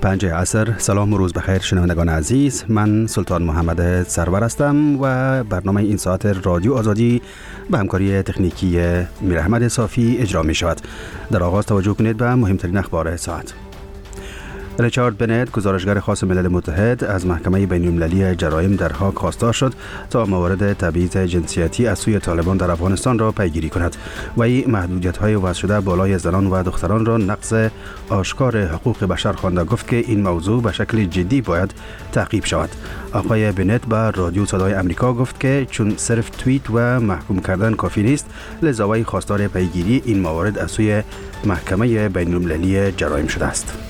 5 عصر. سلام و روز بخیر شنوندگان عزیز، من سلطان محمد سرور هستم و برنامه این ساعت رادیو آزادی به همکاری تکنیکی میر احمد صافی اجرا می شود. در آغاز توجه کنید به مهمترین اخبار ساعت. ریچارد بنت، گزارشگر خاص ملل متحد، از محکمه بین‌المللی جرایم در هاگ خواستار شد تا موارد تبعیض جنسیتی از سوی طالبان در افغانستان را پیگیری کند و این محدودیت‌های وضع شده بالای زنان و دختران را نقض آشکار حقوق بشر خوانده. گفت که این موضوع به شکل جدی باید تعقیب شود. آقای بنت به رادیو صدای آمریکا گفت که چون صرف توییت و محکوم کردن کافی نیست، لذا وی خواستار پیگیری این موارد از سوی محکمه بین‌المللی جرایم شده است.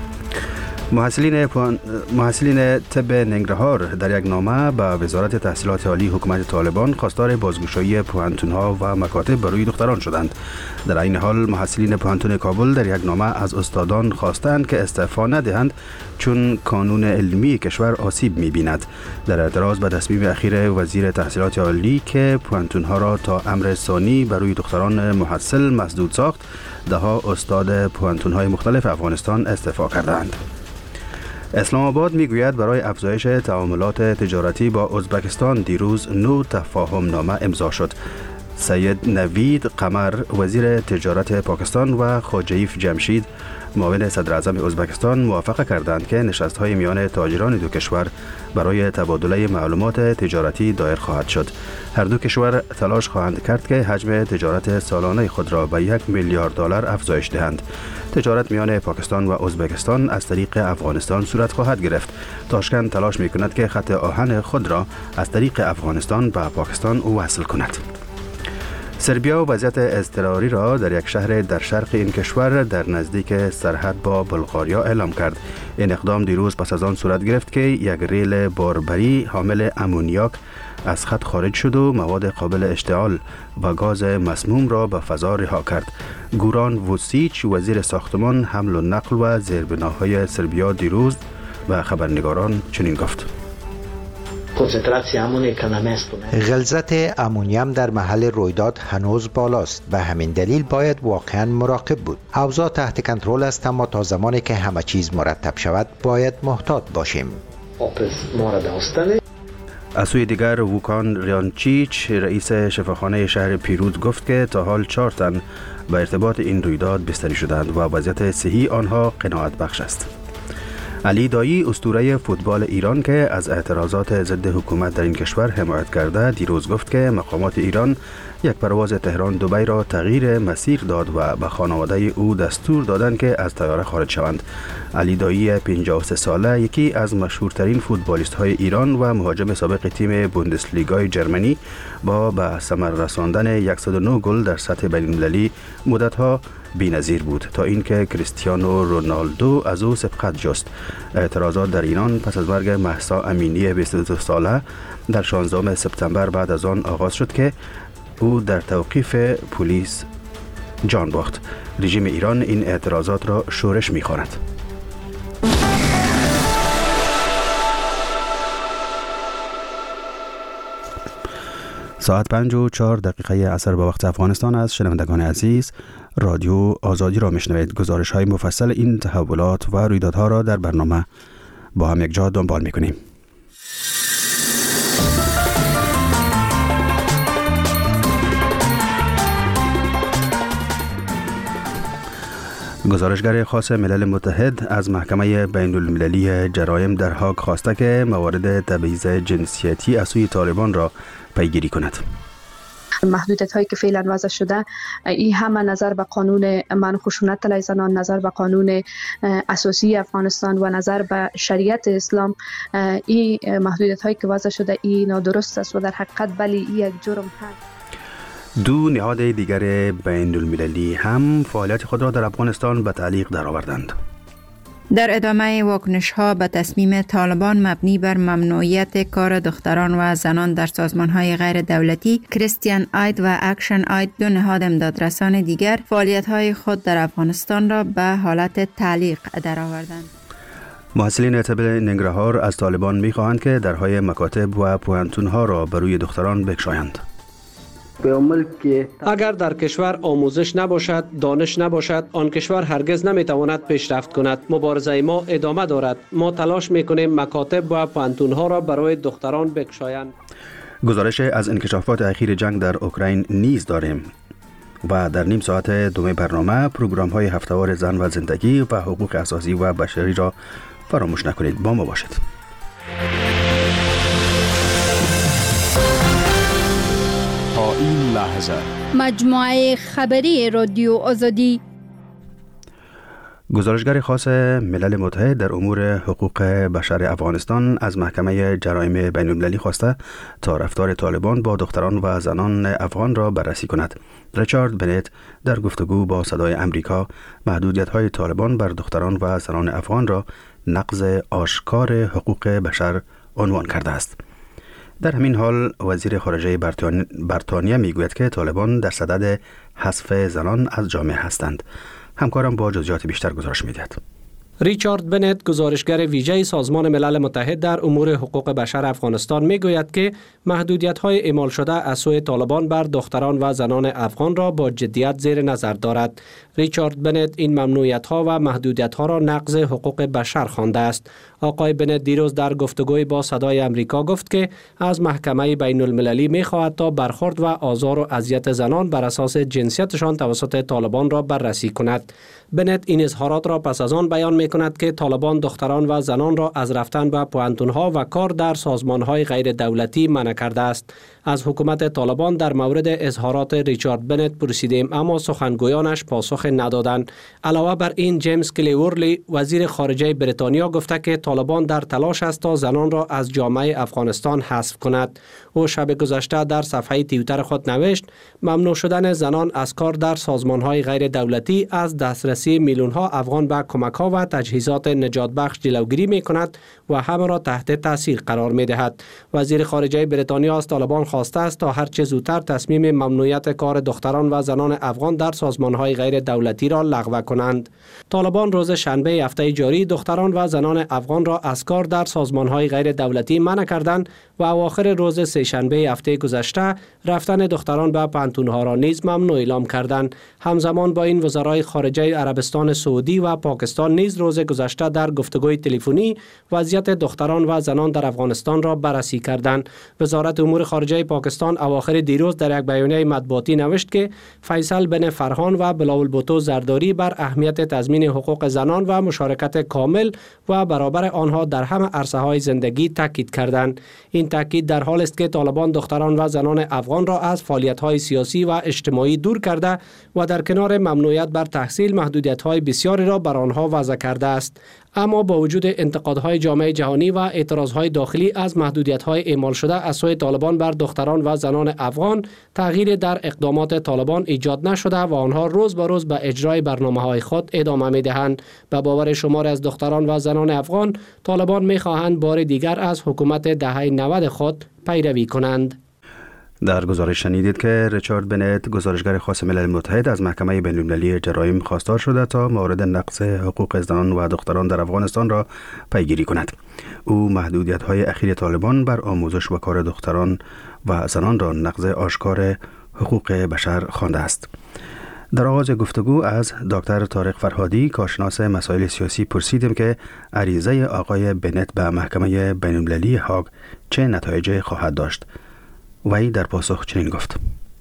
محصلین طب ننگرهار در یک نامه به وزارت تحصیلات عالی حکومت طالبان خواستار بازگشایی پوهنتون‌ها و مکاتب برای دختران شدند. در این حال محصلین پوهنتون کابل در یک نامه از استادان خواستند که استعفا ندهند چون قانون علمی کشور آسیب می‌بیند. در اعتراض به تصمیم اخیر وزیر تحصیلات عالی که پوهنتون‌ها را تا امر ثانی برای دختران محصل مسدود ساخت، ده‌ها استاد پوهنتون‌های مختلف افغانستان استعفا کردند. اسلام آباد میگوید برای افزایش تعاملات تجارتی با ازبکستان دیروز 9 تفاهم نامه امضا شد. سید نوید قمر، وزیر تجارت پاکستان، و خوجیف جمشید، معاون صدر اعظم ازبکستان، موافقه کردند که نشست‌های میان تاجران دو کشور برای تبادله معلومات تجارتی دایر خواهد شد. هر دو کشور تلاش خواهند کرد که حجم تجارت سالانه خود را به 1 میلیارد دلار افزایش دهند. تجارت میان پاکستان و ازبکستان از طریق افغانستان صورت خواهد گرفت. تاشکند تلاش می‌کند که خط آهن خود را از طریق افغانستان به پاکستان وصل کند. سربیا وضعیت اضطراری را در یک شهر در شرق این کشور در نزدیک سرحد با بلغاریا اعلام کرد. این اقدام دیروز پس از آن صورت گرفت که یک ریل باربری حامل امونیاک از خط خارج شد و مواد قابل اشتعال و گاز مسموم را به فضا رها کرد. گوران ووسیچ، وزیر ساختمان، حمل و نقل و زیربناهای سربیا، دیروز به خبرنگاران چنین گفت: غلظت امونیم در محل رویداد هنوز بالاست. به همین دلیل باید واقعا مراقب بود. اوضاع تحت کنترل است، اما تا زمانی که همه چیز مرتب شود باید محتاط باشیم. از سوی دیگر ووکان ریانچیچ، رئیس شفاخانه شهر پیروز، گفت که تا حال 4 تن به ارتباط این رویداد بستری شدند و وضعیت صحی آنها قناعت بخش است. علی دایی، اسطوره فوتبال ایران که از اعتراضات ضد حکومت در این کشور حمایت کرده، دیروز گفت که مقامات ایران یک پرواز تهران دبی را تغییر مسیر داد و به خانواده او دستور دادند که از طیاره خارج شوند. علی دایی 53 ساله، یکی از مشهورترین فوتبالیست های ایران و مهاجم سابق تیم بوندسلیگای جرمنی، با به ثمر رساندن 109 گل در سطح بین‌المللی مدت‌ها بی‌نظیر بود تا اینکه کریستیانو رونالدو از او سبقت جست. اعتراضات در ایران پس از مرگ مهسا امینی 22 ساله در 16 سپتامبر بعد از آن آغاز شد که او در توقیف پلیس جان باخت. رژیم ایران این اعتراضات را شورش می‌خواند. ساعت 5:04 عصر به وقت افغانستان است. شنوندگان عزیز، رادیو آزادی را میشنوید. گزارش های مفصل این تحولات و رویدادها را در برنامه با هم یک جا دنبال میکنیم. گزارشگر خاص ملل متحد از محکمه بین‌المللی جرایم در هاگ خواسته که موارد تبعیض جنسیتی از سوی طالبان را پیگیری کند. محدودیت هایی که فعلا وضع شده، این همه نظر به قانون منع خشونت علیه زنان، نظر به قانون اساسی افغانستان و نظر به شریعت اسلام، این محدودیت هایی که وضع شده این نادرست است و در حقیقت بلی یک جرم هست. دو نهاد دیگر بین المللی هم فعالیت خود را در افغانستان به تعلیق درآوردند. در ادامه واکنش‌ها به تصمیم طالبان مبنی بر ممنوعیت کار دختران و زنان در سازمان‌های غیر دولتی، کریستیان اید و اکشن اید، دو نهاد امدادرسان دیگر، فعالیت‌های خود در افغانستان را به حالت تعلیق درآوردند. محصلین طب ننگرهار از طالبان می‌خواهند که درهای مکاتب و پوهنتون‌ها را بر روی دختران بگشایند. اگر در کشور آموزش نباشد، دانش نباشد، آن کشور هرگز نمیتواند پیشرفت کند. مبارزه ما ادامه دارد. ما تلاش میکنیم مکاتب و پانتونها را برای دختران بگشایند. گزارش از انکشافات اخیر جنگ در اوکراین نیز داریم و در نیم ساعت دوم برنامه پروگرام های هفته‌وار زن و زندگی و حقوق اساسی و بشری را فراموش نکنید. با ما باشید. تا این لحظه مجموعه خبری رادیو آزادی. گزارشگر خاص ملل متحد در امور حقوق بشر افغانستان از محکمه جرایم بین المللی خواسته تا رفتار طالبان با دختران و زنان افغان را بررسی کند. ریچارد بنت در گفتگو با صدای امریکا محدودیت‌های طالبان بر دختران و زنان افغان را نقض آشکار حقوق بشر عنوان کرده است. در همین حال وزیر خارجه بریتانیا میگوید که طالبان در صدد حذف زنان از جامعه هستند. همکارم با جزئیات بیشتر گزارش می‌دهد. ریچارد بنت گزارشگر ویژه سازمان ملل متحد در امور حقوق بشر افغانستان میگوید که محدودیت‌های اعمال شده از سوی طالبان بر دختران و زنان افغان را با جدیت زیر نظر دارد. ریچارد بنت این ممنوعیت‌ها و محدودیت‌ها را نقض حقوق بشر خوانده است. آقای بنت دیروز در گفتگوی با صدای امریکا گفت که از محکمه بین المللی می‌خواهد تا برخورد و آزار و اذیت زنان بر اساس جنسیتشان توسط طالبان را بررسی کند. بنت این اظهارات را پس از آن بیان می‌کند که طالبان دختران و زنان را از رفتن به پوهنتون‌ها و کار در سازمان‌های غیر دولتی منع کرده است. از حکومت طالبان در مورد اظهارات ریچارد بنت پرسیدیم اما سخنگویانش پاسخ ندادند. علاوه بر این جیمز کلیورلی وزیر خارجه بریتانیا گفته که طالبان در تلاش است تا زنان را از جامعه افغانستان حذف کند. او شب گذشته در صفحه توییتر خود نوشت ممنوع شدن زنان از کار در سازمان‌های غیر دولتی از دسترسی میلیون‌ها افغان به کمک‌ها و تجهیزات نجات بخش جلوگیری می‌کند و همه را تحت تاثیر قرار می‌دهد. وزیر خارجه بریتانیا از طالبان خواسته است تا هر چه زودتر تصمیم ممنوعیت کار دختران و زنان افغان در سازمان‌های غیر دولتی را لغو کنند. طالبان روز شنبه هفته جاری دختران و زنان افغان را از کار در سازمان‌های غیر دولتی منع کردند و اواخر روز سه شنبه هفته گذشته رفتن دختران به پانتون‌ها را نیز ممنوع اعلام کردند. همزمان با این وزرای خارجه عربستان سعودی و پاکستان نیز روز گذشته در گفتگوی تلفنی وضعیت دختران و زنان در افغانستان را بررسی کردند. وزارت امور خارجه پاکستان اواخر دیروز در یک بیانیه مطبوعاتی نوشت که فیصل بن فرحان و بلاول بوتو زرداری بر اهمیت تضمین حقوق زنان و مشارکت کامل و برابر آنها در همه عرصه‌های زندگی تاکید کردند. این تاکید در حال است که طالبان دختران و زنان افغان را از فعالیت‌های سیاسی و اجتماعی دور کرده و در کنار ممنوعیت بر تحصیل محدودیت‌های بسیاری را بر آنها وضع کرده است. اما با وجود انتقادهای جامعه جهانی و اعتراضهای داخلی از محدودیت‌های اعمال شده از سوی طالبان بر دختران و زنان افغان، تغییر در اقدامات طالبان ایجاد نشده و آنها روز به روز به اجرای برنامه‌های خود ادامه می‌دهند. به باور شماری از دختران و زنان افغان، طالبان می‌خواهند بار دیگر از حکومت دهه 90 خود پیروی کنند. در گزارش شنیدید که ریچارد بنت گزارشگر خاص ملل متحد از محکمه بین المللی جرایم خواستار شده تا مورد نقض حقوق زنان و دختران در افغانستان را پیگیری کند. او محدودیت‌های اخیر طالبان بر آموزش و کار دختران و زنان را نقض آشکار حقوق بشر خوانده است. در آغاز گفتگو از دکتر طارق فرهادی کارشناس مسائل سیاسی پرسیدیم که عریضه آقای بنت به محکمه بین المللی هاگ چه نتایجی خواهد داشت. وی در پاسخ چنین گفت: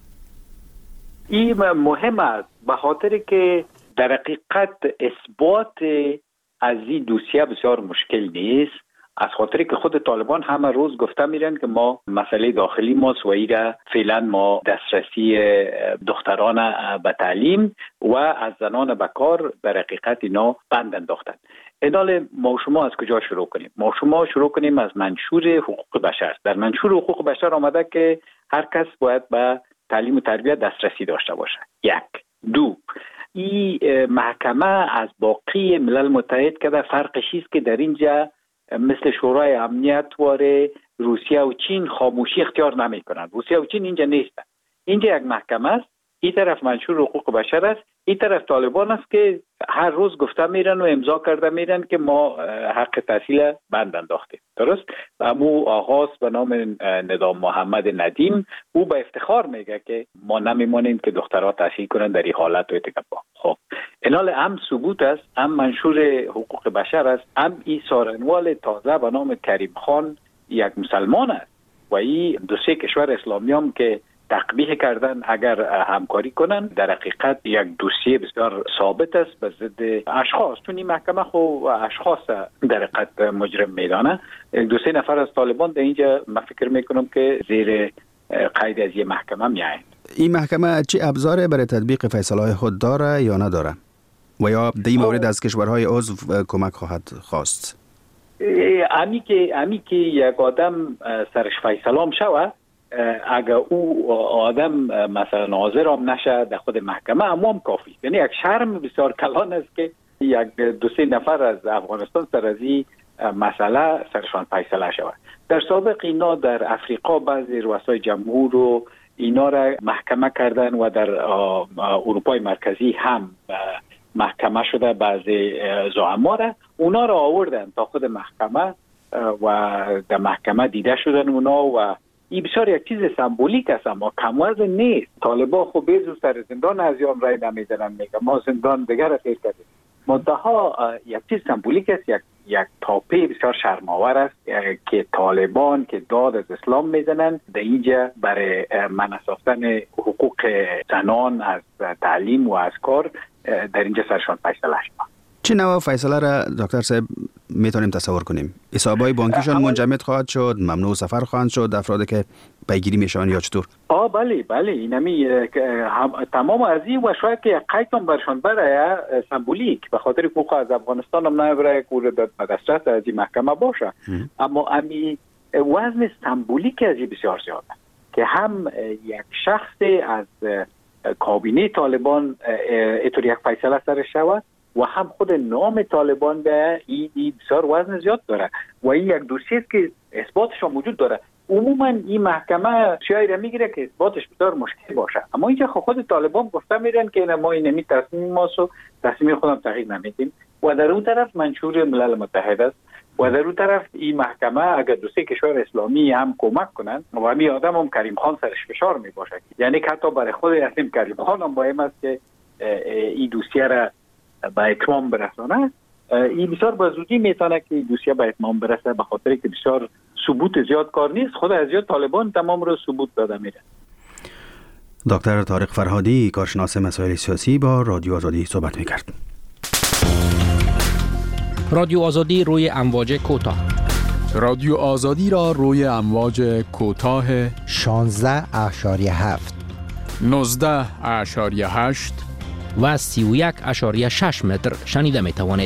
این مهم است به خاطر که در حقیقت اثبات از این دوسیه بسیار مشکل نیست، از خاطر که خود طالبان همه روز گفته میرن که ما مسئله داخلی ماست و ایره فعلا ما دسترسی دختران به تعلیم و از زنان به کار در حقیقت اینا بند انداختن. ادال ما شما از کجا شروع کنیم؟ ما شما شروع کنیم از منشور حقوق بشر. در منشور حقوق بشر آمده که هر کس باید به تعلیم و تربیت دسترسی داشته باشه. یک. دو، این محکمه از باقی ملل متحد که فرقش است که در اینجا مثل شورای امنیت واره روسیه و چین خاموشی اختیار نمی کنند. روسیه و چین اینجا نیستن. اینجا یک محکمه است، این طرف منشور حقوق بشر است، این طرف طالبان است که هر روز گفته میرن و امضا کرده میرن که ما حق تحصیل بند انداختیم. درست؟ امو آغاز به نام ندام محمد ندیم، او به افتخار میگه که ما نمیمانیم که دخترها تحصیل کنن در این حالت و اتفاق. خب اینال هم ثبوت است، هم منشور حقوق بشر است، هم این سارنوال تازه به نام کریم خان یک مسلمان است و این دو سه کشور اسلامی هم که تقبیح کردن اگر همکاری کنن در حقیقت یک دوسیه بسیار ثابت است به ضد اشخاص. چون این محکمه خو اشخاص در حقیقت مجرم میدانه. دو سه نفر از طالبان در اینجا من فکر میکنم که زیر قید از یه محکمه میایند. این محکمه چه ابزاری برای تطبیق فیصله خود داره یا نداره و یا در این مورد از کشورهای عضو کمک خواهد خواست؟ امی که یک آدم سرش فیصله شود، اگر او آدم مثلا حاضر هم نشه در خود محکمه هم کافی. یعنی یک شرم بسیار کلان است که یک دو سه نفر از افغانستان سر از این مسئله سرشان فیصله شود. در سابق اینا در افریقا بعضی رؤسای جمهور رو اینا را محکمه کردن و در اروپای مرکزی هم محکمه شده. بعضی زعما را اونا را آوردن تا خود محکمه و در محکمه دیده شدن اونا و این بسیار یک چیز سمبولیک است اما کموزن نیست. طالبان خب بیزو سر زندان از یام رای نمیدنن، میگه ما زندان دیگر را خیر کردیم. منتها یک چیز سمبولیک است، یک تاپه بسیار شرماور است که طالبان که داد از اسلام میزنن در اینجا برای منع حقوق زنان از تعلیم و از کار در اینجا سرشان فیصله شد. چه نوع فیصله را دکتر صاحب میتونیم تصور کنیم؟ حسابای بانکیشان منجمد خواهد شد، ممنوع سفر خواهند شد افرادی که پیگیری میشن یا چطور؟ بله اینمی تمام از این و شاید که قیدم برشان برای سمبولیک به خاطر حقوق از افغانستان هم نبرای که به دسترس از این محکمه باشه. اما امی وزن سمبولیک از این بسیار زیاده که هم یک شخص از کابینه طالبان اینطور یک فیصله سرش شود و هم خود نام طالبان به این بسیار وزن زیاد داره و این یک دوسیه است که اثباتش موجود داره. عموما این محکمه شاید میگیره که اثباتش بسیار مشکل باشه، اما اینجا خود طالبان گفته میرن که ما این تصمیم ماسو تصمیم خودم تغییر نمیدیم و در اون طرف منشور ملل متحد است و در اون طرف این محکمه اگر دو سه کشور اسلامی هم کمک کنن و همین آدم هم کریم خان سرش فشار می باشه، یعنی حتی برای خود اسیم کریم خان هم مهم است که این دوسیه را به اتمام برسانه. این بسیار با زودی میتونه که این دوسیه به اتمام برسه به خاطر که بسیار ثبوت زیاد کار نیست. خود از زیاد طالبان تمام رو ثبوت داده میره. دکتر طارق فرهادی کارشناس مسائل سیاسی با رادیو آزادی صحبت میکرد. رادیو آزادی روی امواج کوتاه. رادیو آزادی را روی امواج کوتاه 16.7 19.8 و 31.6 متر شنیده می توانید.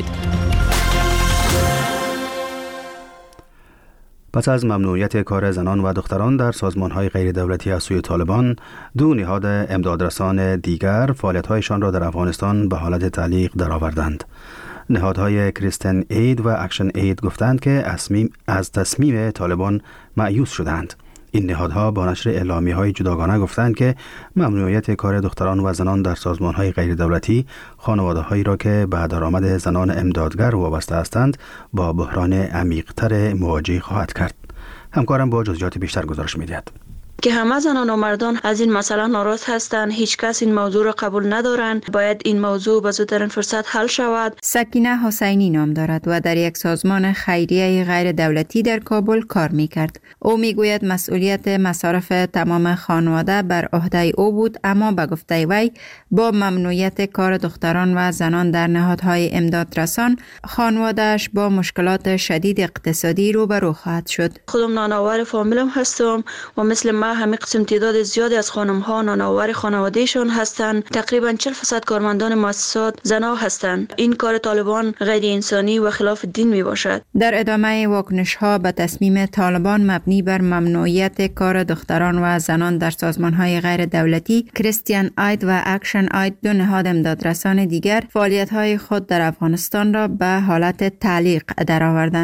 پس از ممنوعیت کار زنان و دختران در سازمان‌های غیر دولتی از سوی طالبان، دو نهاد امدادرسان دیگر فعالیت‌هایشان را در افغانستان به حالت تعلیق درآوردند. نهادهای کریستین اید و اکشن اید گفتند که از تصمیم طالبان مایوس شدند. این نهادها با نشر اعلامیه‌های جداگانه گفتند که ممنوعیت کار دختران و زنان در سازمان‌های غیر دولتی خانواده‌هایی را که به درآمد زنان امدادگر وابسته هستند با بحران عمیق‌تر مواجه خواهد کرد. همکارم با جزئیات بیشتر گزارش می‌دهد. که همه زنان و مردان از این مسئله ناراض هستند. هیچ کس این موضوع را قبول ندارند. باید این موضوع به زودترین فرصت حل شود. سکینه حسینی نام دارد و در یک سازمان خیریه غیر دولتی در کابل کار می‌کرد. او میگوید مسئولیت مصارف تمام خانواده بر عهده او بود، اما به گفته وی با ممنوعیت کار دختران و زنان در نهادهای امدادرسان خانواده‌اش با مشکلات شدید اقتصادی روبرو خواهد شد. خودم نانآور فامیلم هستم و مثل ما همه قسم تعداد زیادی از خانم‌ها نانآور خانواده‌شان هستند. تقریباً 40% کارمندان مؤسسات زن‌ها هستند. این کار طالبان غیر انسانی و خلاف دین میباشد. در ادامه واکنش‌ها به تصمیم طالبان مبنی بر ممنوعیت کار دختران و زنان در سازمان‌های غیر دولتی، کریستیان اید و اکشن اید، دو نهاد امدادرسان دیگر، فعالیت‌های خود در افغانستان را به حالت تعلیق درآوردند.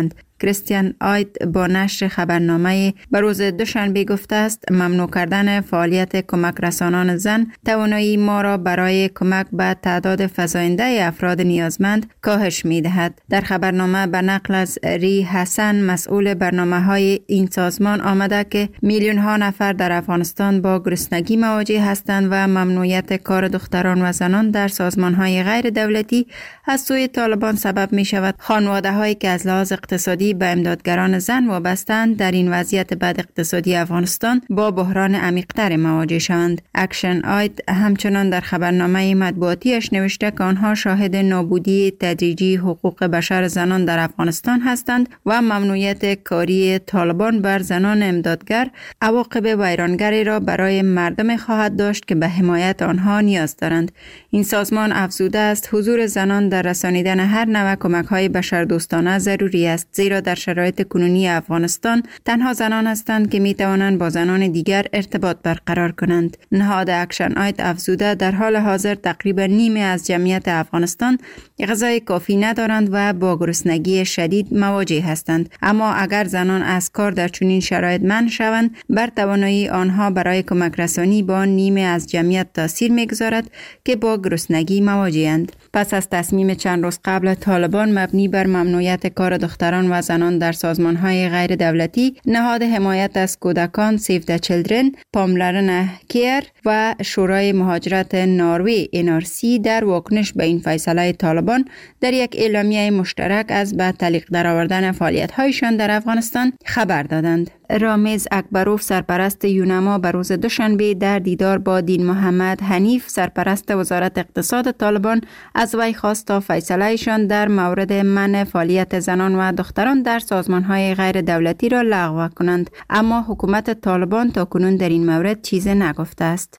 کریستیان آید با نشر خبرنامه به روز دوشنبه گفته است ممنوع کردن فعالیت کمک رسانان زن توانایی ما را برای کمک به تعداد فزاینده افراد نیازمند کاهش می دهد. در خبرنامه به نقل از ری حسن مسئول برنامه‌های این سازمان آمده که میلیون ها نفر در افغانستان با گرسنگی مواجه هستند و ممنوعیت کار دختران و زنان در سازمان‌های غیر دولتی از سوی طالبان سبب می شود خانواده‌هایی که از لحاظ اقتصادی به امدادگران زن وابسته‌اند در این وضعیت بد اقتصادی افغانستان با بحران عمیق‌تر مواجه شوند. اکشن آید همچنان در خبرنامه مطبوعاتیش نوشته که آنها شاهد نابودی تدریجی حقوق بشر زنان در افغانستان هستند و ممنوعیت کاری طالبان بر زنان امدادگر عواقب ویرانگری را برای مردم خواهد داشت که به حمایت آنها نیاز دارند. این سازمان افزوده است حضور زنان در رسانیدن هر نوع کمک‌های بشردوستانه ضروری است، زیرا در شرایط کنونی افغانستان تنها زنان هستند که می‌توانند با زنان دیگر ارتباط برقرار کنند. نهاد اکشن آید افزوده در حال حاضر تقریبا نیمه از جمعیت افغانستان غذای کافی ندارند و با گرسنگی شدید مواجه هستند، اما اگر زنان از کار در چنین شرایط منع شوند بر توانایی آنها برای کمک رسانی با نیمه از جمعیت تاثیر می‌گذارد که با گرسنگی مواجه‌اند. پس از تصمیم چند روز قبل طالبان مبنی بر ممنوعیت کار دختران و زنان در سازمان‌های غیر دولتی، نهاد حمایت از کودکان سیو د چیلدرن، پاملرن کیر و شورای مهاجرت نروژ NRC در واکنش به این فیصله طالبان در یک اعلامیه مشترک از به تعلیق درآوردن فعالیت‌هایشان در افغانستان خبر دادند. رامیز اکبروف سرپرست یونما به روز دوشنبه در دیدار با دین محمد حنیف سرپرست وزارت اقتصاد طالبان از وی خواست تا فیصله‌شان در مورد منع فعالیت زنان و دختران در سازمان‌های غیر دولتی را لغو کنند، اما حکومت طالبان تاکنون در این مورد چیزی نگفته است.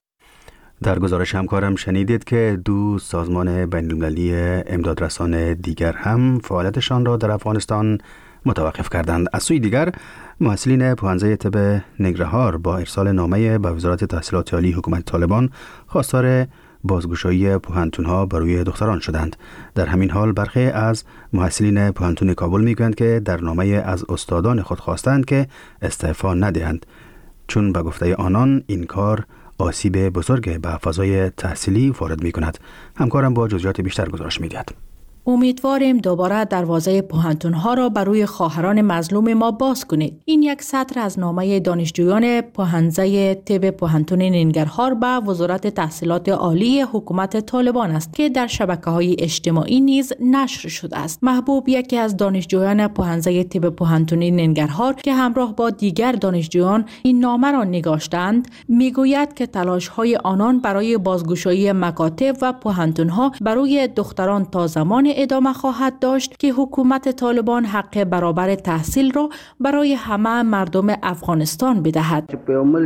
در گزارش همکارم شنیدید که دو سازمان بین‌المللی امدادرسان دیگر هم فعالیتشان را در افغانستان متوقف کردند. از سوی دیگر محصلین پوهنځی طب ننگرهار با ارسال نامه به وزارت تحصیلات عالی حکومت طالبان خواستار بازگشایی پوهنتون‌ها برای دختران شدند. در همین حال برخی از محصلین پوهنتون کابل میگویند که در نامه از استادان خود خواستند که استعفا ندهند، چون به گفته آنان این کار آسیب بزرگ به فضای تحصیلی وارد می‌کند. همکارم با جزئیات بیشتر گزارش می‌دهد. امیدواریم دوباره دروازه پوهنتون‌ها را برای خواهران مظلوم ما باز کنید. این یک سطر از نامه دانشجویان پوهنځی طب پوهنتون ننگرهار به وزارت تحصیلات عالی حکومت طالبان است که در شبکه‌های اجتماعی نیز نشر شده است. محبوب یکی از دانشجویان پوهنځی طب پوهنتون ننگرهار که همراه با دیگر دانشجویان این نامه را نگاشتند، میگوید که تلاش‌های آنان برای بازگشایی مکاتب و پوهنتون‌ها برای دختران تا زمان ادامه خواهد داشت که حکومت طالبان حق برابر تحصیل را برای همه مردم افغانستان بدهد.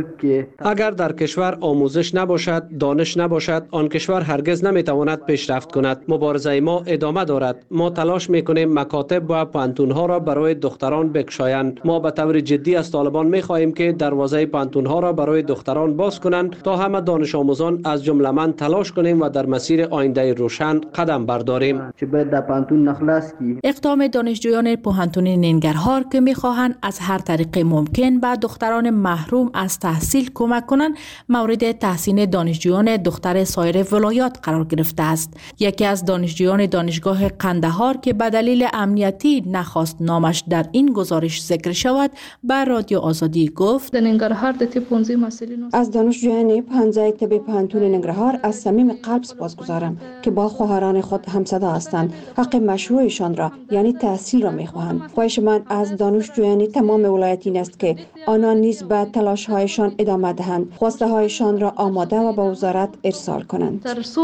اگر در کشور آموزش نباشد، دانش نباشد، آن کشور هرگز نمیتواند پیشرفت کند. مبارزه ما ادامه دارد. ما تلاش میکنیم مکاتب و پوهنتون‌ها را برای دختران بگشایند. ما به طور جدی از طالبان میخواهیم که دروازه پوهنتون‌ها را برای دختران باز کنند تا همه دانش آموزان از جمله من تلاش کنیم و در مسیر آینده روشن قدم برداریم. اقدام دانشجویان پوهنتون ننگرهار که میخواهند از هر طریق ممکن به دختران محروم از تحصیل کمک کنند مورد تحسین دانشجویان دختر سایر ولایات قرار گرفته است. یکی از دانشجویان دانشگاه قندهار که به دلیل امنیتی نخواست نامش در این گزارش ذکر شود به رادیو آزادی گفت: از دانشجویان پوهنځی طب پوهنتون ننگرهار از صمیم قلب سپاسگزارم که با خواهران خود همصدا هستند. حق مشروعشان را یعنی تحصیل را می‌خواهند. خواهش من از دانشجویان تمام ولایت این است که آنان نیز به تلاش‌هایشان ادامه دهند، خواسته‌هایشان را آماده و به وزارت ارسال کنند.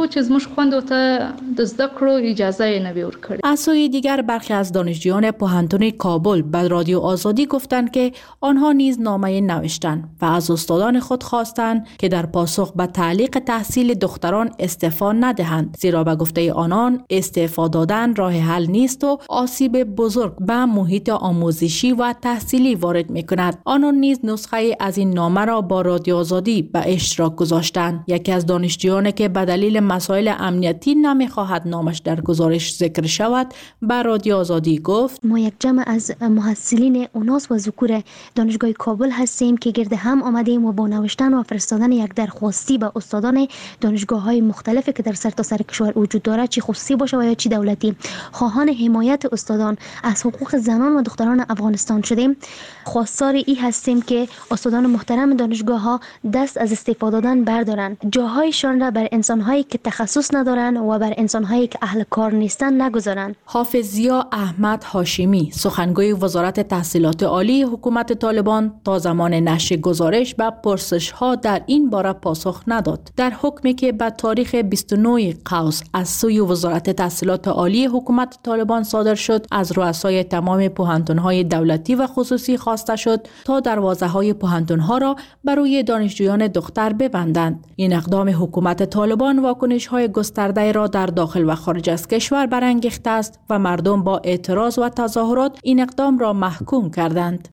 از سوی دیگر برخی از دانشجویان پوهنتون کابل به رادیو آزادی گفتند که آنها نیز نامه نوشتند و از استادان خود خواستند که در پاسخ به تعلیق تحصیل دختران استعفا ندهند، زیرا به گفته آنان استعفا ندادن راه حل نیست و آسیب بزرگ به محیط آموزشی و تحصیلی وارد می‌کند. آنان نیز نسخه از این نامه را با رادیو آزادی به اشتراک گذاشتند. یکی از دانشجویانی که به دلیل مسائل امنیتی نمی‌خواهد نامش در گزارش ذکر شود، به رادیو آزادی گفت: ما یک جمع از محصلین اوناس و ذکور دانشگاه کابل هستیم که گرد هم آمدیم و با نوشتن و فرستادن یک درخواستی به استادان دانشگاه‌های مختلفی که در سرتاسر کشور وجود دارد، چی خصوصی باشه و یا چی دولتی، خواهان حمایت استادان از حقوق زنان و دختران افغانستان شدیم. خواستار ای هستیم که استادان محترم دانشگاه‌ها دست از استعفا دادن بردارند، جاهایشان را بر انسان‌هایی که تخصص ندارند و بر انسان‌هایی که اهل کار نیستند نگذارند. حافظ ضیا احمد هاشمی، سخنگوی وزارت تحصیلات عالی حکومت طالبان، تا زمان نشر گزارش به پرسش‌ها در این باره پاسخ نداد. در حکمی که به تاریخ 29 قوس از سوی وزارت تحصیلات عالی حکومت طالبان صادر شد، از رؤسای تمام پوهنتون‌های دولتی و خصوصی خواسته شد تا دروازه‌های پوهنتون‌ها را برای دانشجویان دختر ببندند. این اقدام حکومت طالبان واکنش‌های گسترده را در داخل و خارج از کشور برانگیخته است و مردم با اعتراض و تظاهرات این اقدام را محکوم کردند.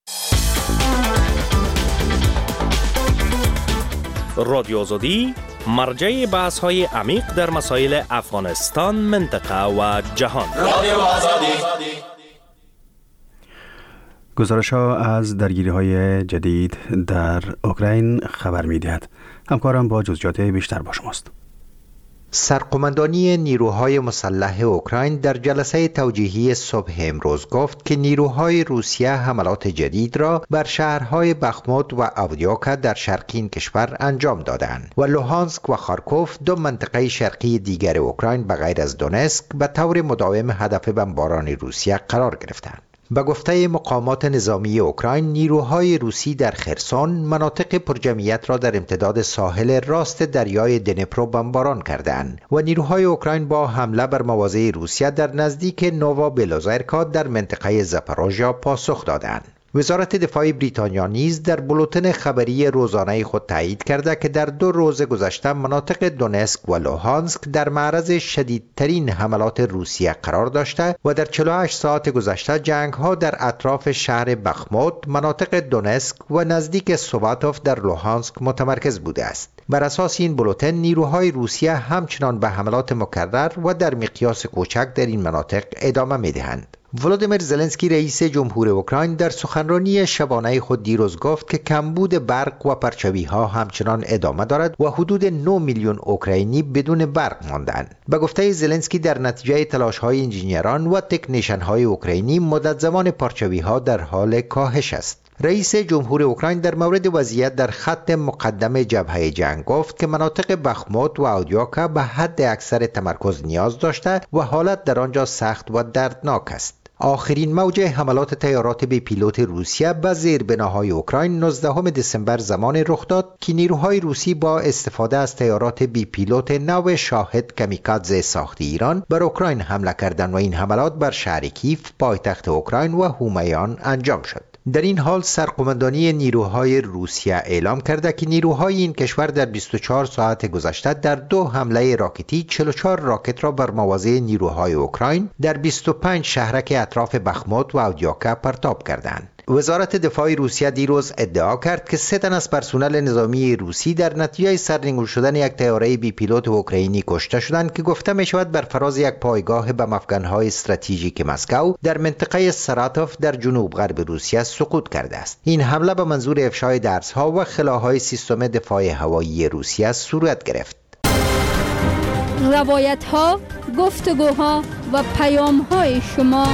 رادیو آزادی مرجع بحث‌های عمیق در مسائل افغانستان، منطقه و جهان. رادیو آزادی. گزارش‌ها از درگیری‌های جدید در اوکراین خبر می‌دهد. همکارم با جزئیات بیشتر با شماست. سرقماندانی نیروهای مسلح اوکراین در جلسه توجیهی صبح امروز گفت که نیروهای روسیه حملات جدید را بر شهرهای بخموت و آودیوکا در شرقی این کشور انجام دادند و لوهانسک و خارکوف، دو منطقه شرقی دیگر اوکراین به غیر از دونسک، به طور مداوم هدف بمباران روسیه قرار گرفتند. به گفته مقامات نظامی اوکراین، نیروهای روسی در خرسون مناطق پرجمعیت را در امتداد ساحل راست دریای دنپرو بمباران کردند و نیروهای اوکراین با حمله بر مواضع روسیه در نزدیک نووا بلوزایرکا در منطقه زاپاروژیا پاسخ دادند. وزارت دفاع بریتانیا نیز در بولتن خبری روزانه خود تایید کرده که در 2 روز گذشته مناطق دونسک و لوهانسک در معرض شدیدترین حملات روسیه قرار داشته و در 48 ساعت گذشته جنگ‌ها در اطراف شهر بخموت، مناطق دونسک و نزدیک سواتوف در لوهانسک متمرکز بوده است. بر اساس این بولتن، نیروهای روسیه همچنان به حملات مکرر و در مقیاس کوچک در این مناطق ادامه می‌دهند. ولودیمیر زلنسکی رئیس جمهور اوکراین در سخنرانی شبانه خود دیروز گفت که کمبود برق و پرچاوی‌ها همچنان ادامه دارد و حدود 9 میلیون اوکراینی بدون برق ماندند. به گفته زلنسکی، در نتیجه تلاش‌های انجینیران و تکنیشن‌های اوکراینی مدت زمان پرچاوی‌ها در حال کاهش است. رئیس جمهور اوکراین در مورد وضعیت در خط مقدم جبهه جنگ گفت که مناطق بخموت و آودیوکا به حد اکثر تمرکز نیاز داشته و حالت در آنجا سخت و دردناک است. آخرین موج حملات طیارات بی پیلوت روسیه به زیربناهای اوکراین 19 دسامبر زمان رخ داد که نیروهای روسی با استفاده از طیارات بی پیلوت نو شاهد کامیکادزه ساخت ایران بر اوکراین حمله کردند و این حملات بر شهر کیف، پایتخت اوکراین و هومیان انجام شد. در این حال سرقماندانی نیروهای روسیه اعلام کرده که نیروهای این کشور در 24 ساعت گذشته در 2 حمله راکتی 44 راکت را بر مواضع نیروهای اوکراین در 25 شهرک اطراف بخموت و آودیوکا پرتاب کردند. وزارت دفاع روسیه دیروز ادعا کرد که 3 تن از پرسنل نظامی روسی در نتیجه سرنگون شدن یک طیاره بی پیلوت اوکراینی کشته شدند که گفته می شود بر فراز یک پایگاه بم افغان‌های استراتژیک مسکو در منطقه سراتوف در جنوب غرب روسیه سقوط کرده است. این حمله به منظور افشای درس‌ها و خلاهای سیستم دفاع هوایی روسیه صورت گرفت. روایت‌ها، گفتگوها و پیام‌های شما.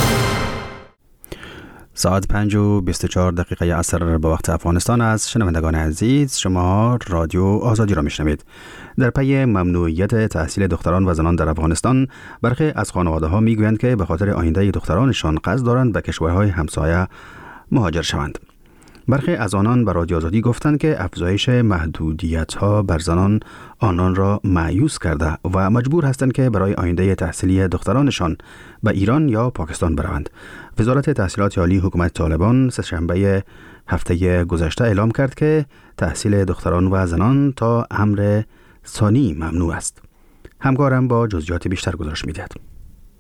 ساعت 5:24 عصر به وقت افغانستان است. شنوندگان عزیز، شما رادیو آزادی را میشنوید. در پی ممنوعیت تحصیل دختران و زنان در افغانستان، برخی از خانواده‌ها میگویند که به خاطر آینده دخترانشان قصد دارند به کشورهای همسایه مهاجر شوند. برخی از آنان به رادیو آزادی گفتند که افزایش محدودیت‌ها بر زنان آنان را مایوس کرده و مجبور هستند که برای آینده تحصیلی دخترانشان به ایران یا پاکستان بروند. وزارت تحصیلات عالی حکومت طالبان سه‌شنبه هفته گذشته اعلام کرد که تحصیل دختران و زنان تا امر ثانی ممنوع است. همکارم با جزئیات بیشتر گزارش می‌دهد.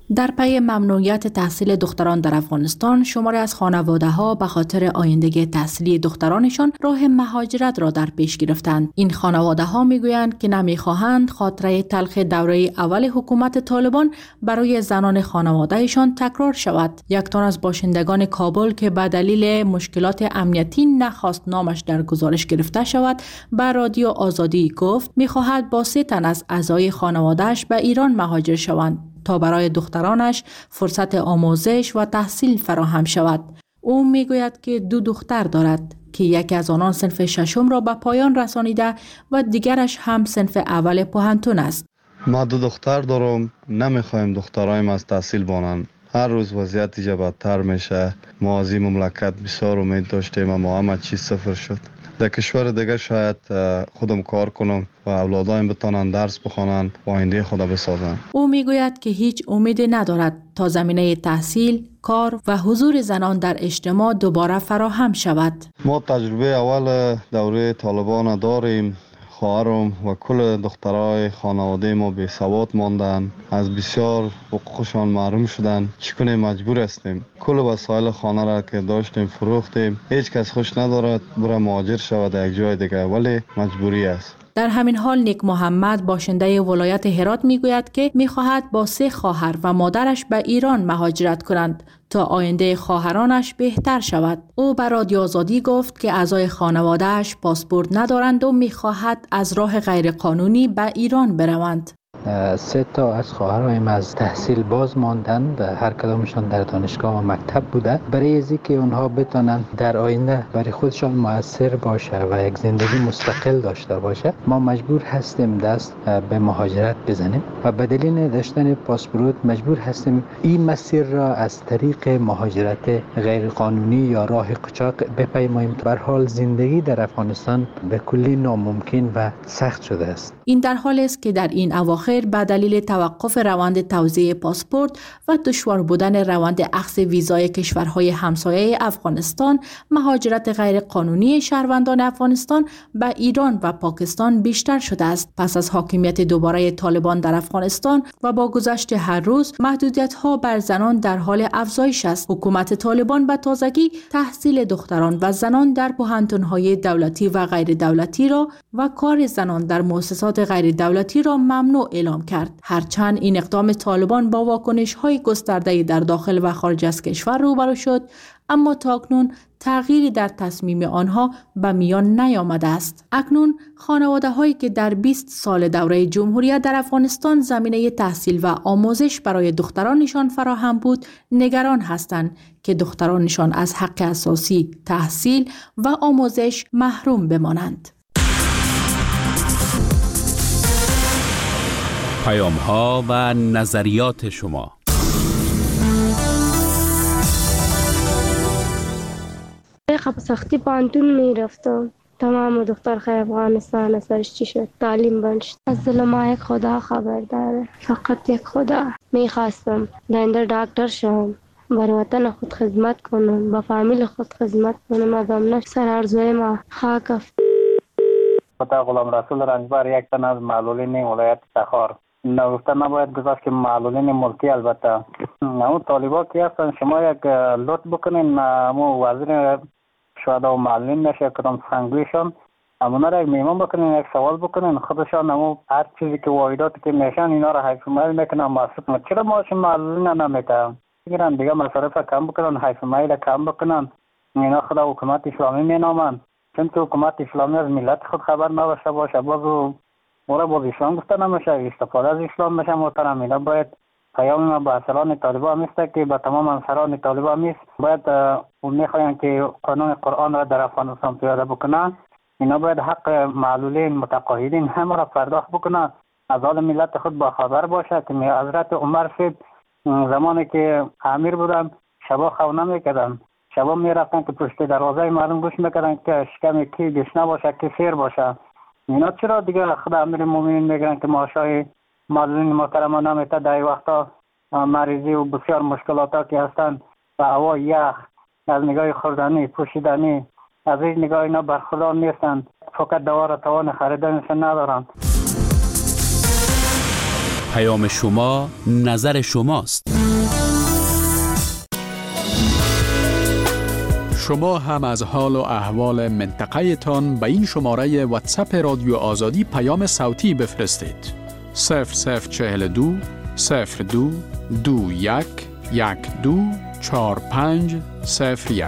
در پی ممنوعیت تحصیل دختران در افغانستان، شماری از خانواده‌ها به خاطر آینده تحصیلی دخترانشان راه مهاجرت را در پیش گرفتند. این خانواده‌ها میگویند که نمیخواهند خاطره تلخ دوره اول حکومت طالبان برای زنان خانوادهشان تکرار شود. یک تن از باشندگان کابل که به دلیل مشکلات امنیتی نخواست نامش در گزارش گرفته شود، به رادیو آزادی گفت میخواهد با 3 تن از اعضای خانواده‌اش به ایران مهاجر شوند تا برای دخترانش فرصت آموزش و تحصیل فراهم شود. او میگوید که 2 دختر دارد که یکی از آنان صنف 6 را به پایان رسانیده و دیگرش هم صنف اول پوهنتون است. ما 2 دختر دارم، نمیخوایم دخترایم از تحصیل بانند. هر روز وضعیت اینجا بدتر میشه. ما از این مملکت بسیار امید داشتیم اما همه چیز صفر شد. در کشور دیگه شاید خودم کار کنم و اولادایم بتانند درس بخوانند و آینده خود بسازند. او میگوید که هیچ امیدی ندارد تا زمینه تحصیل، کار و حضور زنان در اجتماع دوباره فراهم شود. ما تجربه اول دوره طالبان داریم. خواهرم و کل دخترای خانواده ما بی سواد ماندن، از بسیار حقوقشان محروم شدن. چکنه مجبور هستیم کل وسایل خانه را که داشتیم فروختیم. هیچ کس خوش ندارد برای مهاجر شود یک جای دیگه، ولی مجبوری است. در همین حال نیک محمد باشنده ولایت هرات میگوید که میخواهد با 3 خواهر و مادرش به ایران مهاجرت کنند تا آینده خواهرانش بهتر شود. او به رادیو آزادی گفت که اعضای خانواده‌اش پاسپورت ندارند و میخواهد از راه غیرقانونی به ایران بروند. 3 تا از خواهرهایم از تحصیل باز ماندند. هر کدامشان در دانشگاه و مکتب بوده. برای از اینکه اونها بتونن در آینده برای خودشان مؤثر باشه و یک زندگی مستقل داشته باشه، ما مجبور هستیم دست به مهاجرت بزنیم و به دلیل داشتن پاسپورت مجبور هستیم این مسیر را از طریق مهاجرت غیر قانونی یا راه قاچاق بپیماییم. به هر حال زندگی در افغانستان به کلی ناممکن و سخت شده است. این در حالی است که در این اواخر به دلیل توقف روند توزیع پاسپورت و دشوار بودن روند اخذ ویزای کشورهای همسایه افغانستان، مهاجرت غیر قانونی شهروندان افغانستان به ایران و پاکستان بیشتر شده است. پس از حاکمیت دوباره طالبان در افغانستان و با گذشت هر روز، محدودیت‌ها بر زنان در حال افزایش است. حکومت طالبان به تازگی تحصیل دختران و زنان در پوهنتون‌های دولتی و غیر دولتی را و کار زنان در مؤسسات غیر دولتی را ممنوع اعلام کرد. هرچند این اقدام طالبان با واکنش‌های گسترده در داخل و خارج از کشور روبرو شد، اما تاکنون تغییری در تصمیم آنها به میان نیامده است. اکنون خانواده‌هایی که در 20 سال دوره جمهوریت در افغانستان زمینه تحصیل و آموزش برای دخترانشان فراهم بود، نگران هستند که دخترانشان از حق اساسی تحصیل و آموزش محروم بمانند. پیام‌ها و نظریات شما. سختی پانتون می رفتم. تمام دختر خیلی افغانستان اثرش چی شد؟ تعلیم بند شد. از دل ما یک خدا خبر داره، فقط یک خدا. می خواستم دنده دکتر شم، بر وطن خود خدمت کنم، با فامیل خود خدمت کنم. از امنش سر ارزوی ما خاک افت. غلام رسول رنجبر، یک تن از معلولین ولایت تخار. نگفته نباید گذاشت که معلولین ملکی، البته اون طالبا که هستن، شما یک لطف بکنین امو وزیر شهدا و معلولین نشه کدام سخنگویشان امونا را یک میمون بکنین، یک سوال بکنین خودشان امو هر چیزی که واحداتی که میشن اینا را حیف مایل میکنن محسوب. چرا ماشین معلولین نمیکنن؟ بگیرن دیگه مصارف کم بکنن، حیف مایل کم بکنن. اینا خدا حکومت اسلامی مینامن، چون که حکومت اسلامی از ملت خود خبر نداشته باشه، باز اسلام گفته نمیشه، استفاده از اسلام میشه. محترم، اینا باید پیام ما به اصلان طالبان میسته که به تمام انصاران طالبان میست، باید میخواین که قانون قرآن را در افغانستان پیاده بکنن. اینا باید حق معلولین متقاعدین همه را پرداخت بکنن، از حال ملت خود با خبر باشه که حضرت عمر صاحب زمانی که امیر بودن شبا خونه میکردن، شبا میرفتن که پشت دروازه مردم گوش میکردن که شکم کی گشنه باشه که سیر باشه. اینا چرا دیگه خدا امیر مومنین میگن که معاشای معلولین محترم نمیته؟ در وقتا مریضی و بسیار مشکلاتا که هستن و هوا یخ، از نگاه خوردنی پوشیدنی از این نگاه اینا برخوردار نیستن، فقط دوا را توان خریدنش ندارن. پیام شما نظر شماست. شما هم از حال و احوال منطقه تان به این شماره واتساپ رادیو آزادی پیام صوتی بفرستید. 0042 02 21 12 4501.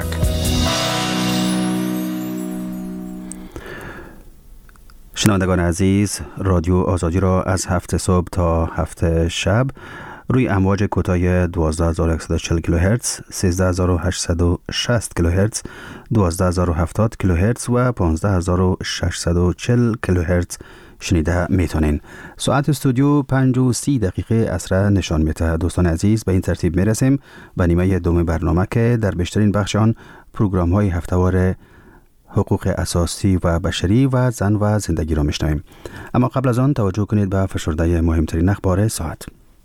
شنوندگان عزیز، رادیو آزادی را از 7 صبح تا 7 شب روی امواج کوتاه 12140 کیلوهرتز، 13860 کیلوهرتز، 12070 کیلوهرتز و 15640 کیلوهرتز شنیده میتونین. ساعت استودیو 5:30 عصر نشان میده. دوستان عزیز، به این ترتیب میرسیم به نیمه دوم برنامه که در بیشترین بخش آن پروگرام های هفتهوار حقوق اساسی و بشری و زن و زندگی را میشنویم. اما قبل از آن توجه کنید به فشرده مهمترین اخبار ساعت.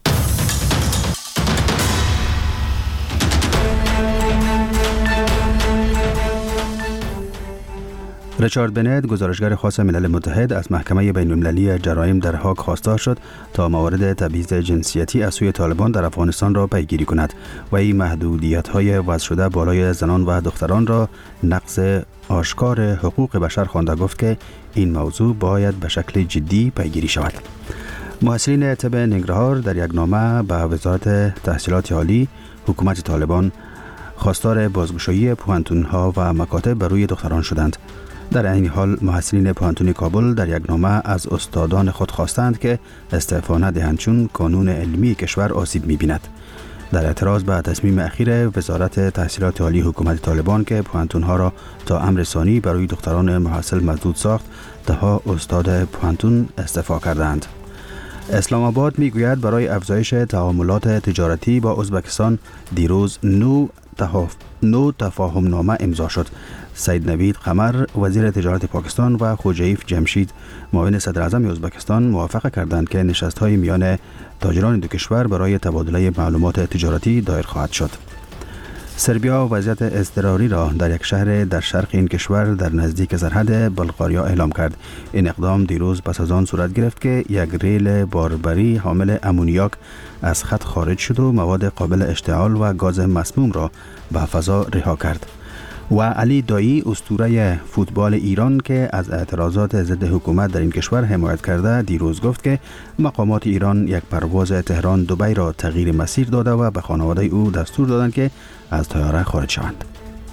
ریچارد بنت، گزارشگر خاص ملل متحد، از محکمه بین‌المللی جرایم در هاگ خواستار شد تا موارد تبعیض جنسیتی از سوی طالبان در افغانستان را پیگیری کند و این محدودیت‌های وضع شده بالای زنان و دختران را نقض آشکار حقوق بشر خوانده. گفت که این موضوع باید به شکل جدی پیگیری شود. محصلین طب ننگرهار در یک نامه به وزارت تحصیلات عالی حکومت طالبان خواستار بازگشایی پوهنتون‌ها و مکاتب بر روی دختران شدند. در این حال محصلین پوهنتون کابل در یک نامه از استادان خود خواستند که استعفا ندهند چون قانون علمی کشور آسیب می‌بیند. در اعتراض به تصمیم اخیر وزارت تحصیلات عالی حکومت طالبان که پوهنتون‌ها را تا امر ثانی برای دختران محصل مسدود ساخت، ده‌ها استاد پوهنتون استعفا کردند. اسلام آباد میگوید برای افزایش تعاملات تجارتی با ازبکستان دیروز نو تفاهم نامه امضا شد. سید نوید قمر، وزیر تجارت پاکستان، و خوجیف جمشید، معاون صدر اعظم ازبکستان، موافقه کردند که نشست‌های میان تاجران دو کشور برای تبادله معلومات تجارتی دایر خواهد شد. سربیا وضعیت اضطراری را در یک شهر در شرق این کشور در نزدیک سرحد بلغاریا اعلام کرد. این اقدام دیروز پس از آن صورت گرفت که یک ریل باربری حامل امونیاک از خط خارج شد و مواد قابل اشتعال و گاز مسموم را به فضا رها کرد. و علی دایی، اسطوره فوتبال ایران که از اعتراضات ضد حکومت در این کشور حمایت کرده، دیروز گفت که مقامات ایران یک پرواز تهران دبی را تغییر مسیر داده و به خانواده او دستور دادند که از طیاره خارج شوند.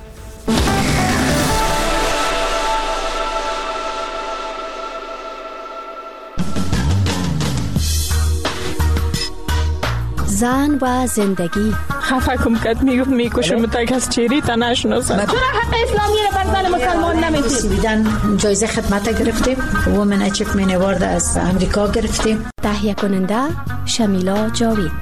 زن و زندگی. خفه کم کد میکشم تک از چیری تا نشناسم. چرا حق اسلامی را بر زن مسلمان نمیدید؟ جایزه خدمت گرفتیم. وومن اچیومنت اوارد از امریکا گرفتیم. تهیه کننده شمیلا جاوید.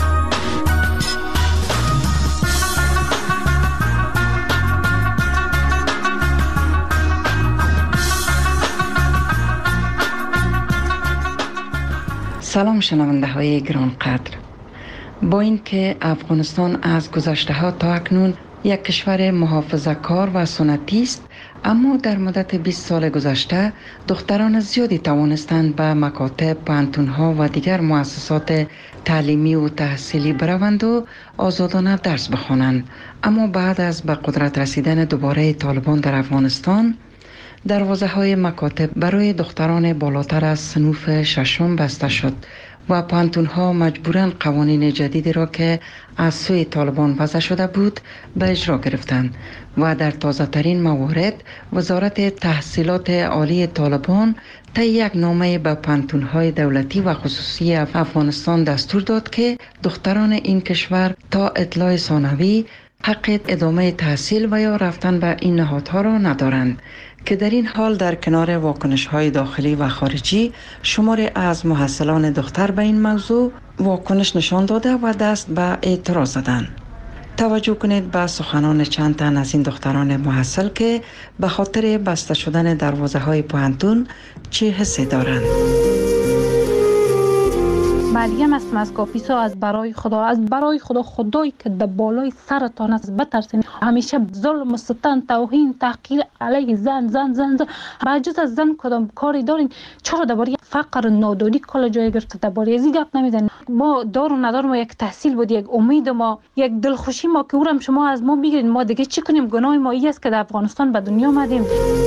سلام شنونده های گران قدر. با اینکه افغانستان از گذشته ها تا اکنون یک کشور محافظه‌کار و سنتی است، اما در مدت 20 سال گذشته دختران زیادی توانستند به مکاتب، پوهنتون‌ها و دیگر مؤسسات تعلیمی و تحصیلی بروند و آزادانه درس بخوانند. اما بعد از به قدرت رسیدن دوباره طالبان در افغانستان، دروازه‌های مکاتب برای دختران بالاتر از صنوف ششم بسته شد و پوهنتون‌ها مجبوراً قوانین جدیدی را که از سوی طالبان وضع شده بود به اجرا گرفتند و در تازه‌ترین موارد وزارت تحصیلات عالی طالبان طی یک نامه به پوهنتون‌های دولتی و خصوصی افغانستان دستور داد که دختران این کشور تا اطلاع ثانوی حق ادامه تحصیل و یا رفتن به این نهادها را ندارند، که در این حال در کنار واکنش‌های داخلی و خارجی شماری از محصلان دختر به این موضوع واکنش نشان داده و دست به اعتراض زدند. توجه کنید به سخنان چند تن از این دختران محصل که به خاطر بسته شدن دروازه‌های پوهنتون چه حسی دارند. مریم هستم از کاپیسا. از برای خدا خدایی که در بالای سرتان است بترسین. همیشه ظلم و ستم، توهین، تحقیر علیه زن بجز از زن کدام کاری دارین؟ چرا درباره فقر نادانی کلا جای گرفته؟ درباره ازی گپ نمیزنین؟ ما دار و ندار ما یک تحصیل بود، یک امید ما، یک دلخوشی ما که اورم شما از ما بگیرین. ما دیگه چی کنیم؟ گناه ما این است که در افغانستان به دنیا آمدیم.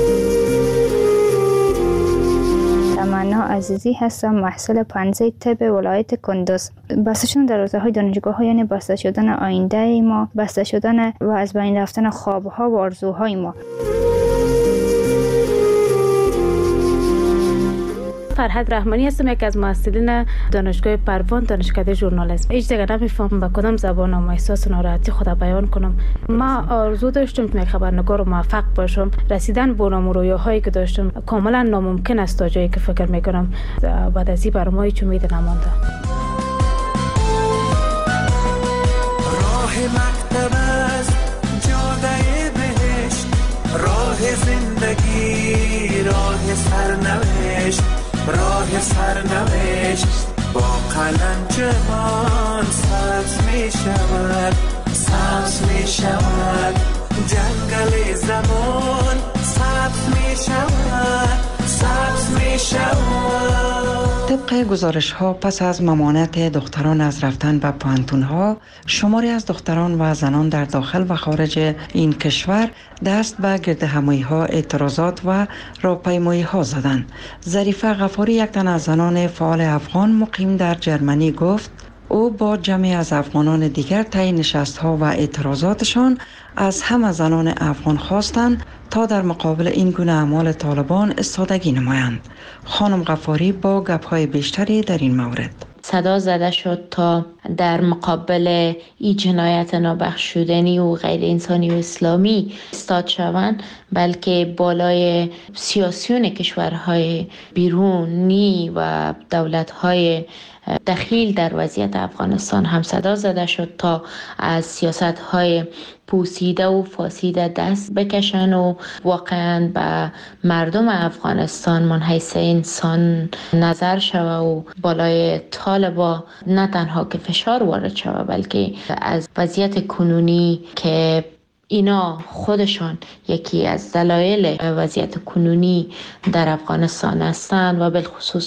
تمنا عزیزی هستم، محصل پانزه طب ولایت کندوز. بسته شدن دروازه‌های دانشگاه‌ها یعنی بسته شدن آینده ما، بسته شدن و از بین رفتن خواب‌ها و آرزوهای ما. فرهاد رحمانی هستم، یک از مؤسسین دانشگاه پروان، دانشکده ژورنالیسم. هیچ دیگه نمیفهمم با کدام زبان و احساس ناراحتی خود بیان کنم. ما آرزو داشتم که یک خبرنگار موفق باشم. رسیدن به اون رویاهایی که داشتم کاملا ناممکن است تا جایی که فکر میکنم. بعد از این برام هیچ امید نمانده. راه مکتب است جاده بهشت، راه زندگی، راه سرنوشت، راه سرنوشت. با قلم جهان سبز می شود، سبز می شود. جنگل زمان سبز می شود، سبز می شود. طبق گزارش ها پس از ممانعت دختران از رفتن به پوهنتون ها، شماری از دختران و زنان در داخل و خارج این کشور دست به گردهمایی ها، اعتراضات و راهپیمایی ها زدند. ظریفه غفاری، یک تن از زنان فعال افغان مقیم در جرمنی، گفت او با جمعی از افغانان دیگر طی نشست‌ها و اعتراضاتشان از همه زنان افغان خواستند تا در مقابل این گونه اعمال طالبان استادگی نمایند. خانم غفاری با گپ‌های بیشتری در این مورد صدا زده شد تا در مقابل این جنایت نابخشودنی و غیر انسانی و اسلامی استاد شوند، بلکه بالای سیاسیون کشورهای بیرونی و دولت‌های دخیل در وضعیت افغانستان هم صدا زده شد تا از سیاست‌های پوسیده و فاسیده دست بکشن و واقعا به مردم افغانستان من حیث انسان نظر شوه و بالای طالبا نه تنها که فشار وارد شوه، بلکه از وضعیت کنونی که اینا خودشان یکی از دلایل وضعیت کنونی در افغانستان هستند و بالخصوص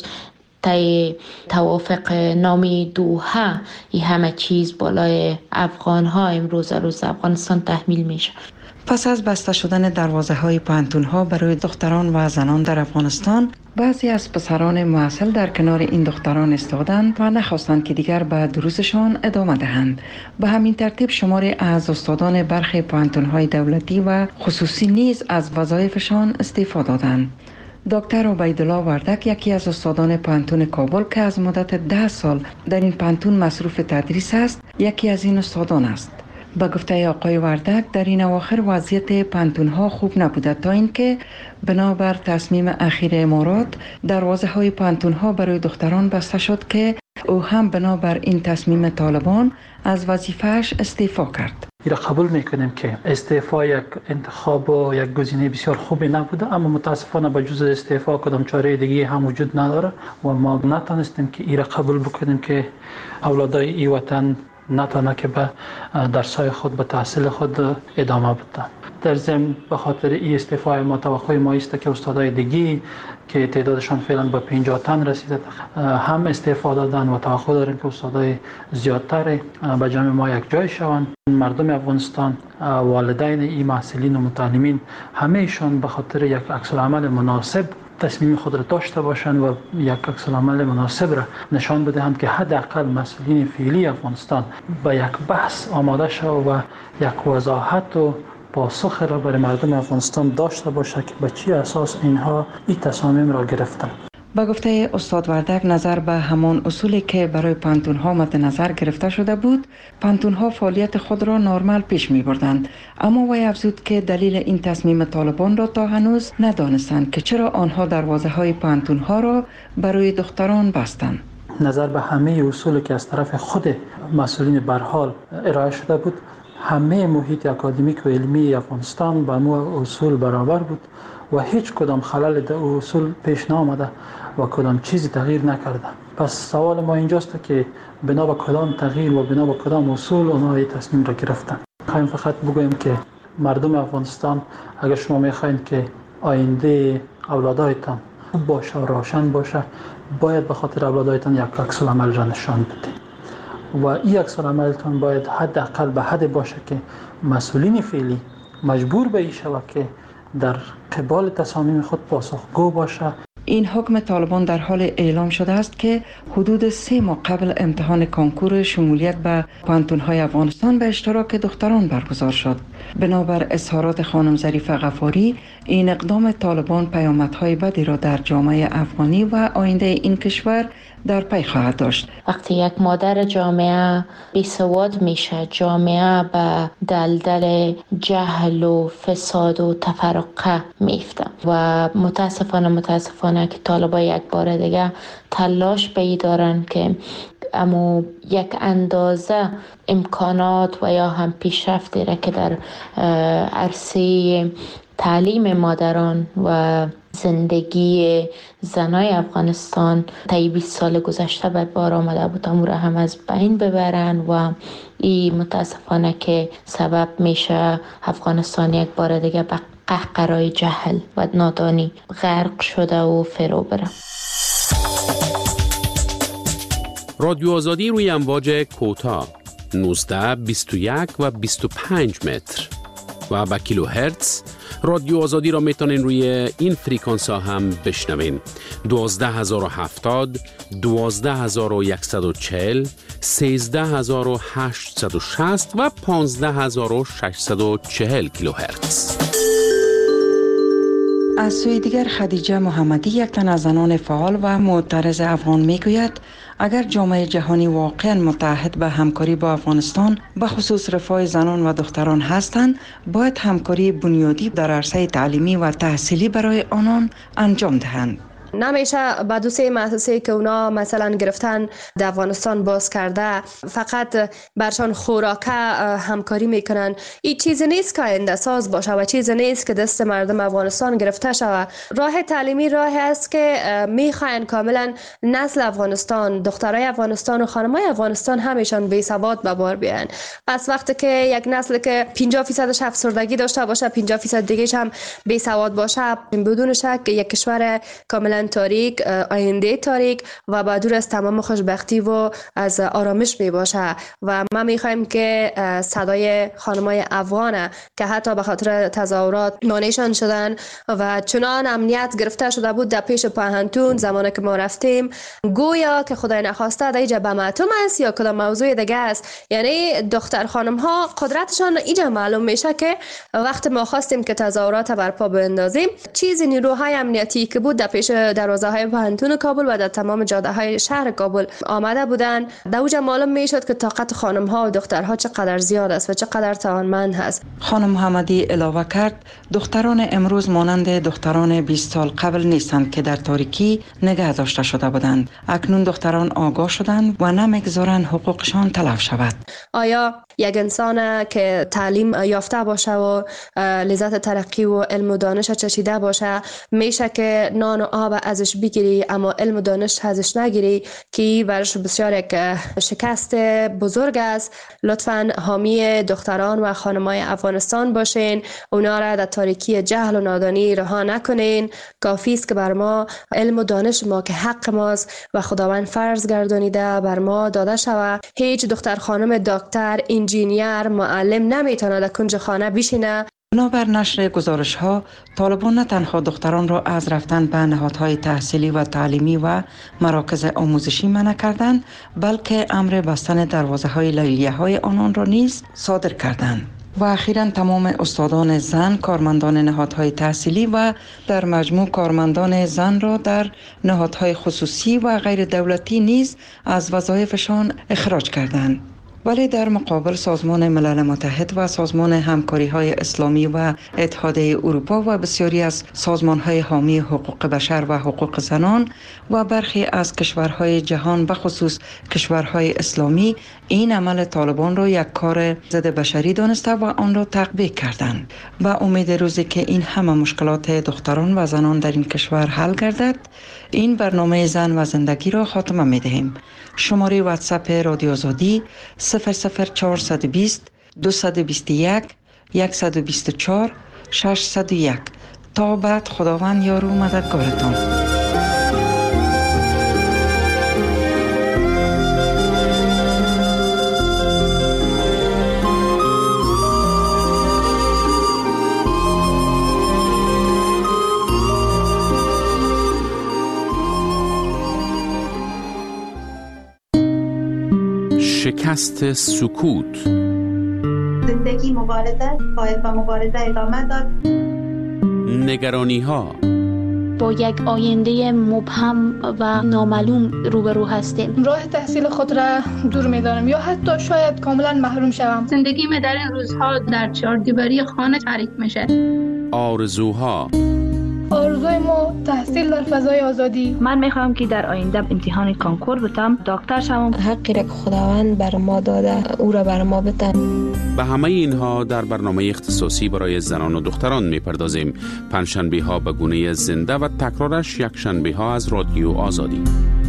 توافق نامی دوحه، این همه چیز بالای افغان ها امروز روز افغانستان تحمیل میشه. پس از بسته شدن دروازه های پوهنتون ها برای دختران و زنان در افغانستان، بعضی از پسران محصل در کنار این دختران ایستادند و نخواستند که دیگر به دروسشان ادامه دهند. به همین ترتیب شماری از استادان برخی پوهنتون های دولتی و خصوصی نیز از وظایفشان استعفا دادند. دکتر عبیدالله وردک، یکی از استادان پوهنتون کابل که از مدت 10 سال در این پوهنتون مصروف تدریس است، یکی از این استادان است. به گفته آقای وردک، در این اواخر وضعیت پوهنتون ها خوب نبوده تا اینکه بنابر تصمیم اخیر امارات دروازه های پوهنتون ها برای دختران بسته شد که او هم بنابر این تصمیم طالبان از وظیفه‌اش استعفا کرد. را قبول میکنیم که استعفا یک انتخاب و یک گزینه بسیار خوبی نبوده، اما متاسفانه به جز استعفا کدام چاره دیگه هم وجود نداره و ما نتونستیم که این را قبول بکنیم که اولادای این وطن نتونه که به درسای خود به تحصیل خود ادامه بدن. در ضمن به خاطر این استعفای ما توقع ما است که استادای دیگه که تعدادشان فعلا به 50 تن رسیده هم استعفا دادن و توقع داریم که استادای زیادتر به جمع ما یک جای شوند. مردم افغانستان، والدین این محصلین و متعلمین، همه ایشان به خاطر یک عکس‌العمل مناسب تصمیم خود را داشته باشند و یک عکس‌العمل مناسب را نشان بدهند که حداقل مسئولین فعلی افغانستان به یک بحث آماده شوند و یک وضاحت و پاسخ را برای مردم افغانستان داشته باشد که به چی اساس اینها این تصامیم را گرفتند. با گفته استاد وردک، نظر به همان اصولی که برای پوهنتون ها مد نظر گرفته شده بود، پوهنتون ها فعالیت خود را نرمال پیش می بردند. اما وی افزود که دلیل این تصمیم طالبان را تا هنوز ندانستند که چرا آنها دروازه های پوهنتون ها را برای دختران بستند. نظر به همه اصولی که از طرف خود مسئولین برحال ارائه شده بود، همه محیط اکادمیک و علمی افغانستان با مو اصول برابر بود و هیچ کدام خلل در اصول پیش نامده و کدام چیزی تغییر نکرده. پس سوال ما اینجاست که بنا به کدام تغییر و بنا به کدام اصول اونها این تصمیم را گرفتن. خواهیم فقط بگویم که مردم افغانستان اگر شما میخواین که آینده اولادایتان خوب باشه و روشن باشه، باید به خاطر اولادایتان یک عکس العمل را نشان بدید و این عکس العملتان باید حداقل به حد باشه که مسئولین فعلی مجبور به این شود که در قبال تصامیم خود پاسخگو باشه. این حکم طالبان در حال اعلام شده است که حدود 3 ماه قبل امتحان کنکور شمولیت به پوهنتون‌های افغانستان به اشتراک دختران برگزار شد. بنابر اظهارات خانم ظریفه غفاری، این اقدام طالبان پیامدهای بدی را در جامعه افغانی و آینده این کشور در پی خواهد داشت. وقتی یک مادر جامعه بیسواد میشه، جامعه به دلدل جهل و فساد و تفرقه میفته و متاسفانه که طالبان یک بار دیگه تلاش به دارن که اما یک اندازه امکانات و یا هم پیشرفتی را که در عرصه تعلیم مادران و زندگی زنای افغانستان طی 20 سال گذشته به بار آمده بود امور هم از بین ببرن و این متاسفانه که سبب میشه افغانستان یک بار دیگه به قهقرای جهل و نادانی غرق شده و فرو بره. رادیو آزادی روی امواج کوتاه 19، 21 و 25 متر و با کیلوهرتز. رادیو آزادی را میتونین روی این فریکانس ها هم بشنوین: 12070، 12140، 13860 و 15640 کیلوهرتز. از سوی دیگر خدیجه محمدی، یک تن از زنان فعال و معترض افغان میگوید اگر جامعه جهانی واقعا متحد به همکاری با افغانستان به خصوص رفاه زنان و دختران هستند، باید همکاری بنیادی در عرصه تعلیمی و تحصیلی برای آنان انجام دهند. نمیشه با 2-3 مؤسسه که اونا مثلا گرفتن در افغانستان باز کرده فقط برشان خوراکه همکاری میکنن. این چیزی نیست که آینده ساز باشه و چیزی نیست که دست مردم افغانستان گرفته شود. راه تعلیمی راهی است که میخواین کاملا نسل افغانستان، دخترای افغانستان و خانمای افغانستان همیشان بی سواد به بار بیاین. پس وقتی که یک نسل که 50% افسردگی داشته باشه، 50% دیگه‌ش هم بی سواد باشه، بدون شک یک کشور کاملا تاریک، آینده تاریک و با دور از تمام خوشبختی و از آرامش می باشه. و ما می خواهیم که صدای خانمای افغان که حتی به خاطر تظاهرات مانعشان شدن و چنان امنیت گرفته شده بود در پیش پوهنتون زمانی که ما رفتیم، گویا که خدای نخواسته در اینجا به معتوم است یا کدام موضوع دیگه است. یعنی دختر خانم ها قدرتشان اینجا معلوم میشه که وقت ما خواستیم که تظاهرات برپا بندازیم، چیزی نیروهای امنیتی که بود در پیش دروازه های پوهنتون کابل و در تمام جاده های شهر کابل آمده بودند، در اوجا معلوم میشد که طاقت خانم ها و دخترها چقدر زیاد است و چقدر توانمند هست. خانم محمدی علاوه کرد دختران امروز مانند دختران 20 سال قبل نیستند که در تاریکی نگه داشته شده بودند. اکنون دختران آگاه شدند و نمیگذارند حقوقشان تلف شود. آیا یک انسان که تعلیم یافته باشه و لذت ترقی و علم و دانش چشیده باشه میشه که نان و آب ازش بگیری اما علم و دانش ازش نگیری، که برش بسیار یک شکست بزرگ است. لطفاً حامی دختران و خانمای افغانستان باشین، اونا را در تاریکی جهل و نادانی رها نکنین. کافی است که بر ما علم و دانش ما که حق ماست و خداوند فرض گردانیده بر ما داده شود. هیچ دختر خانم دکتر، انجینیر، معلم نمیتونه در کنج خانه بشینه. بنابر نشر گزارش ها، طالبان نه تنها دختران را از رفتن به نهادهای تحصیلی و تعلیمی و مراکز آموزشی منع کردند، بلکه امر بستن دروازه های لیلیه های آنان را نیز صادر کردند. و اخیراً تمام استادان زن، کارمندان نهادهای تحصیلی و در مجموع کارمندان زن را در نهادهای خصوصی و غیر دولتی نیز از وظایفشان اخراج کردند. ولی در مقابل سازمان ملل متحد و سازمان همکاری های اسلامی و اتحادیه اروپا و بسیاری از سازمان های حامی حقوق بشر و حقوق زنان و برخی از کشورهای جهان بخصوص کشورهای اسلامی این عمل طالبان را یک کار ضد بشری دانسته و آن را تطبیق کردند. و امید روزی که این همه مشکلات دختران و زنان در این کشور حل گردد، این برنامه زن و زندگی را خاتمه می دهیم. شماره واتساپ رادیو آزادی 00420 221 124 601. تا بعد خداوند یار و مددگارتان. شکست سکوت. زندگی مبارزه باید با مبارزه ادامه داد. نگرانی ها. با یک آینده مبهم و نامعلوم روبرو هستیم. راه تحصیل خود را دور می‌دانم یا حتی شاید کاملا محروم شوم. زندگی من در این روزها در چهاردیواری خانه تعریف میشه. آرزوها. آرزوی ما تحصیل در فضای آزادی. من میخوام که در آینده امتحان کانکور بتم، دکتر شوم. حقی را که خداوند بر ما داده او را بر ما بتن. به همه اینها در برنامه اختصاصی برای زنان و دختران میپردازیم. پنجشنبه ها به گونه زنده و تکرارش یک شنبه ها از رادیو آزادی.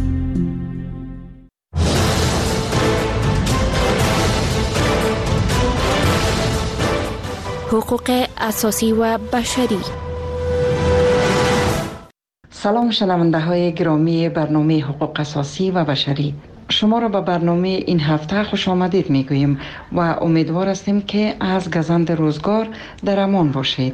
حقوق اساسی و بشری. سلام شنونده های گرامی برنامه حقوق اساسی و بشری. شما را به برنامه این هفته خوش آمدید می گوییم و امیدوار هستیم که از گزند روزگار در امان باشید.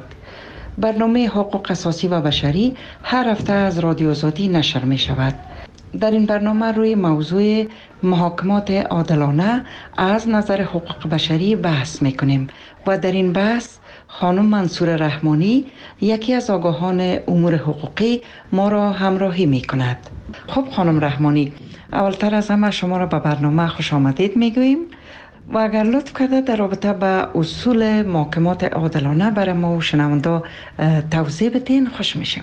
برنامه حقوق اساسی و بشری هر هفته از رادیو آزادی نشر می شود. در این برنامه روی موضوع محاکمات عادلانه از نظر حقوق بشری بحث می کنیم و در این بحث خانم منصور رحمانی، یکی از آگاهان امور حقوقی، ما را همراهی می کند. خب خانم رحمانی، اولتر از همه شما را به برنامه خوش آمدید می گوییم و اگر لطف کرده در رابطه به اصول محاکمات عادلانه برای ما و شنونده توضیح بدین خوش میشیم.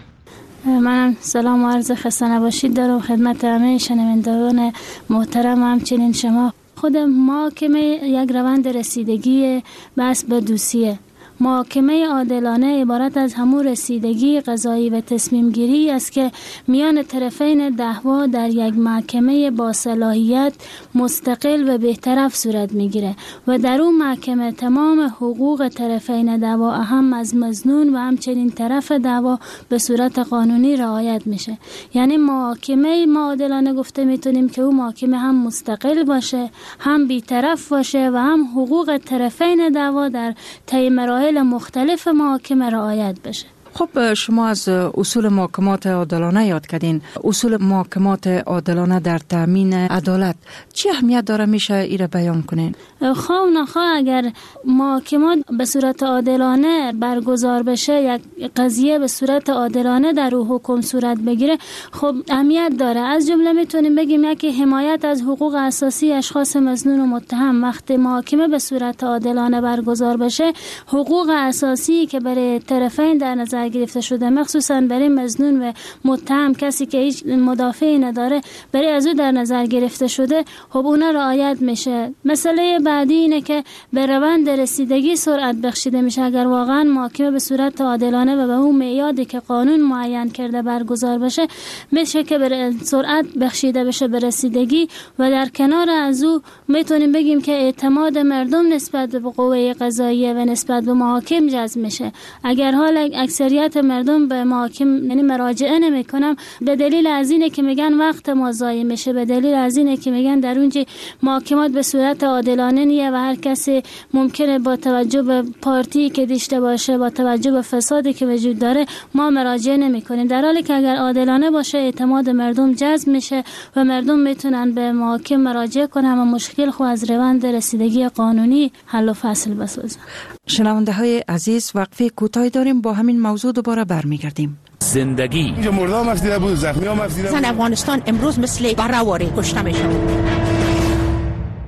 منم سلام و عرض خسته نباشید دارم خدمت همه شنوندگان محترم. همچنین شما خود محاکمه یک روند رسیدگی بحث به دوسیه. محاکمه عادلانه عبارت از همون رسیدگی قضایی و تصمیم گیری است که میان طرفین دعوا در یک محکمه با صلاحیت مستقل و بی‌طرف صورت میگیره و در اون محکمه تمام حقوق طرفین دعوا اهم از مظنون و همچنین طرف دعوا به صورت قانونی رعایت میشه. یعنی محاکمه عادلانه گفته میتونیم که اون محاکمه هم مستقل باشه، هم بی‌طرف باشه و هم حقوق طرفین دعوا در طی مراحل مختلف محاکمه رعایت بشه. خب شما از اصول محاکمات عادلانه یاد کردین. اصول محاکمات عادلانه در تامین عدالت چه اهمیت داره میشه ایره بیان کنین؟ خواه و نخواه اگر محاکمات به صورت عادلانه برگزار بشه، یک قضیه به صورت عادلانه در او حکم صورت بگیره، خب اهمیت داره. از جمله میتونیم بگیم یکی حمایت از حقوق اساسی اشخاص مظنون و متهم. وقتی محاکمه به صورت عادلانه برگزار بشه، حقوق اساسی که برای طرفین در نظر گرفته شده، مخصوصا برای مظنون و متهم، کسی که هیچ مدافعی نداره، برای از او در نظر گرفته شده، خب اون رعایت میشه. مسئله بعدی اینه که به روند رسیدگی سرعت بخشیده میشه. اگر واقعا محاکمه به صورت عادلانه و به اون معیاری که قانون معین کرده برگزار بشه، میشه که به سرعت بخشیده بشه به رسیدگی و در کنار از او میتونیم بگیم که اعتماد مردم نسبت به قوه قضاییه و نسبت به محاکم جذب میشه. اگر حال اکثریت مردم به محاکم یعنی مراجعه نمیکنم، به دلیل از اینه که میگن وقت ما ضایع میشه، به دلیل از اینه که میگن در اونجا محاکمات به صورت عادلانه نیه و هر کسی ممکنه با توجه به پارتی که داشته باشه، با توجه به فسادی که وجود داره، ما مراجعه نمیکنیم. در حالی که اگر عادلانه باشه، اعتماد مردم جذب میشه و مردم میتونن به محاکم مراجعه کنن و مشکل خود از روند رسیدگی قانونی حل و فصل بسازن. شنونده های عزیز، وقفه کوتاهی داریم، با همین موضوع دوباره برمیگردیم. زندگی اینجا مردم افزیده بود، زخمی هم افزیده بود. زن افغانستان امروز مثل برآوری کشته میشن.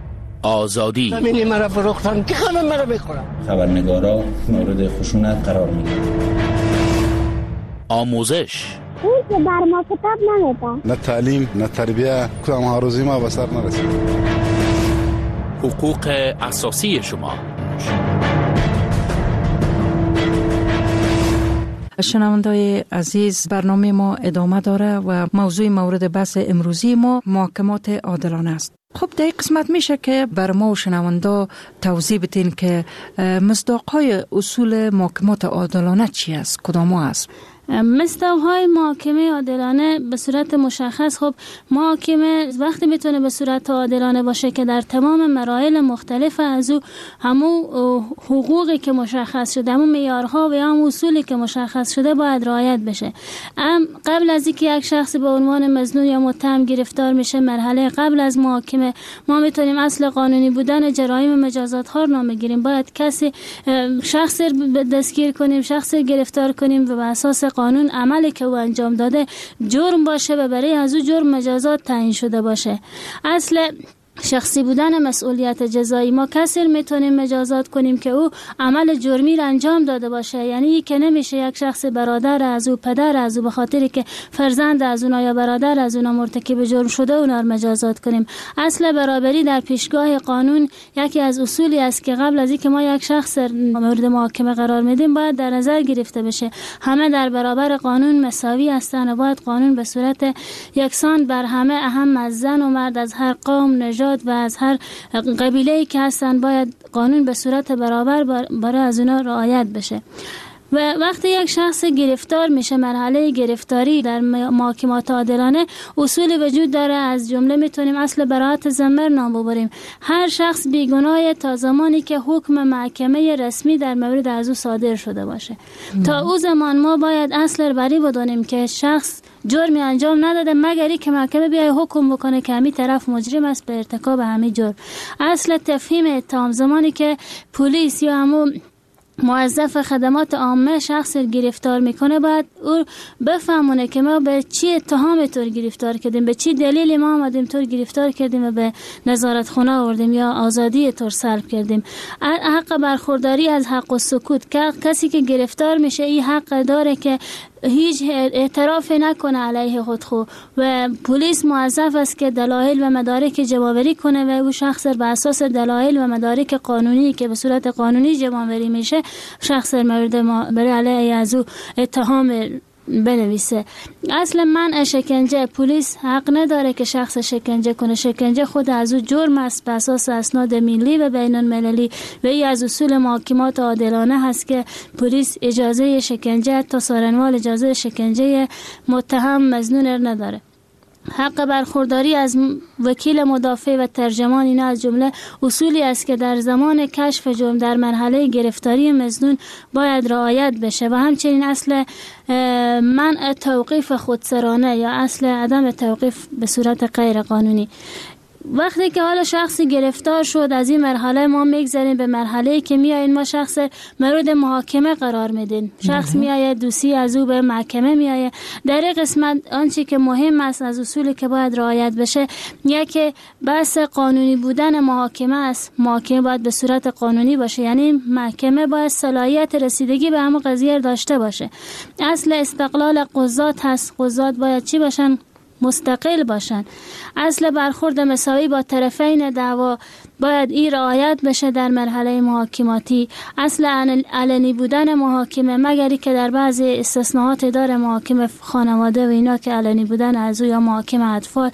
آزادی. زمین مرا فروختن که همه مرا میخورن. خبرنگارا مورد خشونت قرار میگیرن. آموزش. اون که بر ما کتاب نمیدن. نه تعلیم نه تربیه، کدام هاروزی ما به سر نرسید. حقوق اساسی شما. شنوندای عزیز، برنامه ما ادامه داره و موضوع مورد بحث امروزی ما محاکمات عادلانه است. خب در این قسمت میشه که بر ما و شنوندا توضیح بدین که مصداق‌های اصول محاکمات عادلانه چی است؟ کدام است؟ مصداق‌های محاکمه عادلانه به صورت مشخص، خب محاکمه وقتی میتونه به صورت عادلانه باشه که در تمام مراحل مختلف از او همون حقوقی که مشخص شده، همون معیارها و هم اصولی که مشخص شده باید رعایت بشه. قبل از اینکه یک شخص به عنوان مظنون یا متهم گرفتار میشه، مرحله قبل از محاکمه ما میتونیم اصل قانونی بودن جرایم مجازات ها رو نام بگیریم. باید شخص دستگیر کنیم، شخص گرفتار کنیم و به اساس قانون عملی که او انجام داده جرم باشه و برای از او جرم مجازات تعیین شده باشه. اصل شخصی بودن مسئولیت جزایی، ما کسی میتونیم مجازات کنیم که او عمل جرمی را انجام داده باشه. یعنی که نمیشه یک شخص برادر از او، پدر از او، به خاطر که فرزند از اون یا برادر از اون مرتکب جرم شده اونا رو مجازات کنیم. اصل برابری در پیشگاه قانون یکی از اصولی است که قبل از اینکه ما یک شخص مورد محاکمه قرار میدیم باید در نظر گرفته بشه. همه در برابر قانون مساوی هستند و باید قانون به صورت یکسان بر همه، اهم از زن و مرد، از هر قوم، نژاد و از هر قبیله‌ای که هستن، باید قانون به صورت برابر برای از اونا رعایت بشه. و وقتی یک شخص گرفتار میشه، مرحله گرفتاری در محاکمات عادلانه اصولی وجود داره. از جمله میتونیم اصل براءت ذمه نام ببریم. هر شخص بیگناه تا زمانی که حکم محکمه رسمی در مورد از او صادر شده باشه. تا او زمان ما باید اصل بری بدانیم که شخص جرمی انجام نداده مگر اینکه محکمه بیای حکم بکنه که همین طرف مجرم است به ارتکاب همین جرم. اصل تفهیم اتهام، زمانی که پلیس یا همون موظف خدمات عامه شخص گرفتار میکنه باید او بفهمونه که ما به چی اتهام طور گرفتار کردیم، به چی دلیل ما آمدیم طور گرفتار کردیم و به نظارت خانه آوردیم یا آزادی طور سلب کردیم. حق برخورداری از حق و سکوت، کسی که گرفتار میشه این حق داره که هیچ اعتراف نکنه علیه خودخو و پلیس موظف است که دلایل و مدارک جمع‌آوری کنه و او شخص به اساس دلایل و مدارک قانونی که به صورت قانونی جمع‌آوری میشه شخص مورد برای علیه از او اتهام بنویسه. اصل منع شکنجه، پلیس حق نداره که شخص شکنجه کنه. شکنجه خود از او جرم است به اساس اسناد ملی و بین المللی و این از اصول محاکمات عادلانه هست که پلیس اجازه شکنجه تا سارنوال اجازه شکنجه متهم مظنون نداره. حق برخورداری از وکیل مدافع و ترجمان، اینا از جمله اصولی است که در زمان کشف جرم در مرحله گرفتاری مظنون باید رعایت بشه و همچنین اصل منع توقیف خودسرانه یا اصل عدم توقیف به صورت غیر قانونی. وقتی که حالا شخصی گرفتار شد، از این مرحله ما میگذاریم به مرحله که میاییم ما شخص مورد محاکمه قرار میدیم. شخص میایه دوسی از او به محکمه میایه. در این قسمت آنچه که مهم است از اصولی که باید رعایت بشه یکی بحث قانونی بودن محاکمه است. محاکمه باید به صورت قانونی باشه، یعنی محکمه باید صلاحیت رسیدگی به همون قضیه داشته باشه. اصل استقلال قضات هست. قضات باید چی باشن؟ مستقل باشن. اصل برخورد مساوی با طرفین دعوا باید این رعایت بشه در مرحله محاکماتی. اصل علنی بودن محاکمه مگری که در بعضی استثناءات داره، محاکمه خانواده و اینا که علنی بودن از او یا محاکمه اطفال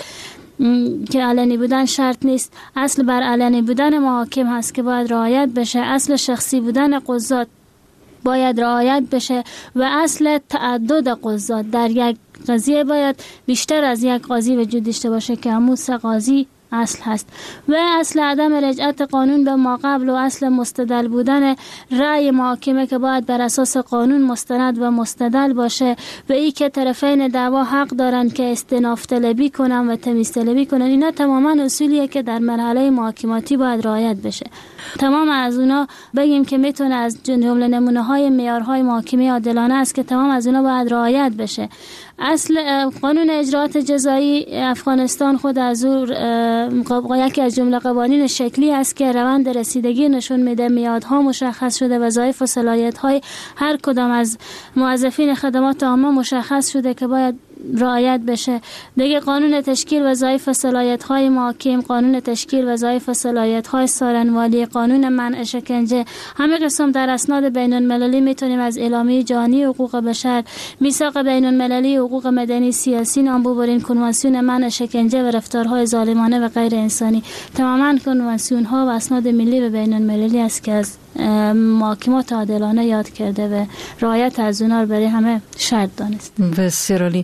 که علنی بودن شرط نیست. اصل بر علنی بودن محاکم هست که باید رعایت بشه. اصل شخصی بودن قضات باید رعایت بشه و اصل تعدد قضات، در یک قضیه باید بیشتر از یک قاضی وجود داشته باشه که همون 3 قاضی اصل هست. و اصل عدم رجعت قانون به ما قبل و اصل مستدل بودن رأی محاکمه که باید بر اساس قانون مستند و مستدل باشه و ای که طرفین دعوا حق دارن که استئناف طلبی کنن و تمیز طلبی کنن. اینا تماما اصولیه که در مرحله محاکماتی باید رعایت بشه. تمام از اونا بگیم که میتونه از جمله نمونه های معیارهای محاکمه عادلانه است که تمام از اونا باید رعایت بشه. اصل قانون اجراءات جزایی افغانستان خود از یکی از جمله قوانین شکلی است که روند رسیدگی نشون میده، میادها مشخص شده، وظایف و صلاحیت‌های هر کدام از موظفین خدمات عامه مشخص شده که باید رعایت بشه. دیگه قانون تشکیل وظایف و صلاحیت‌های محاکم، قانون تشکیل وظایف و صلاحیت‌های سارنوالی، قانون منع شکنجه، همه قسم در اسناد بین‌المللی میتونیم از اعلامیه جهانی حقوق بشر، میثاق بین‌المللی حقوق مدنی سیاسی نام ببرین، کنوانسیون منع شکنجه و رفتارهای ظالمانه و غیر انسانی. تماما کنوانسیون‌ها و اسناد ملی و بین‌المللی است که از محاکمات عادلانه یاد کرده و رعایت از اونها رو برای همه شرط دانست. بسیار عالی.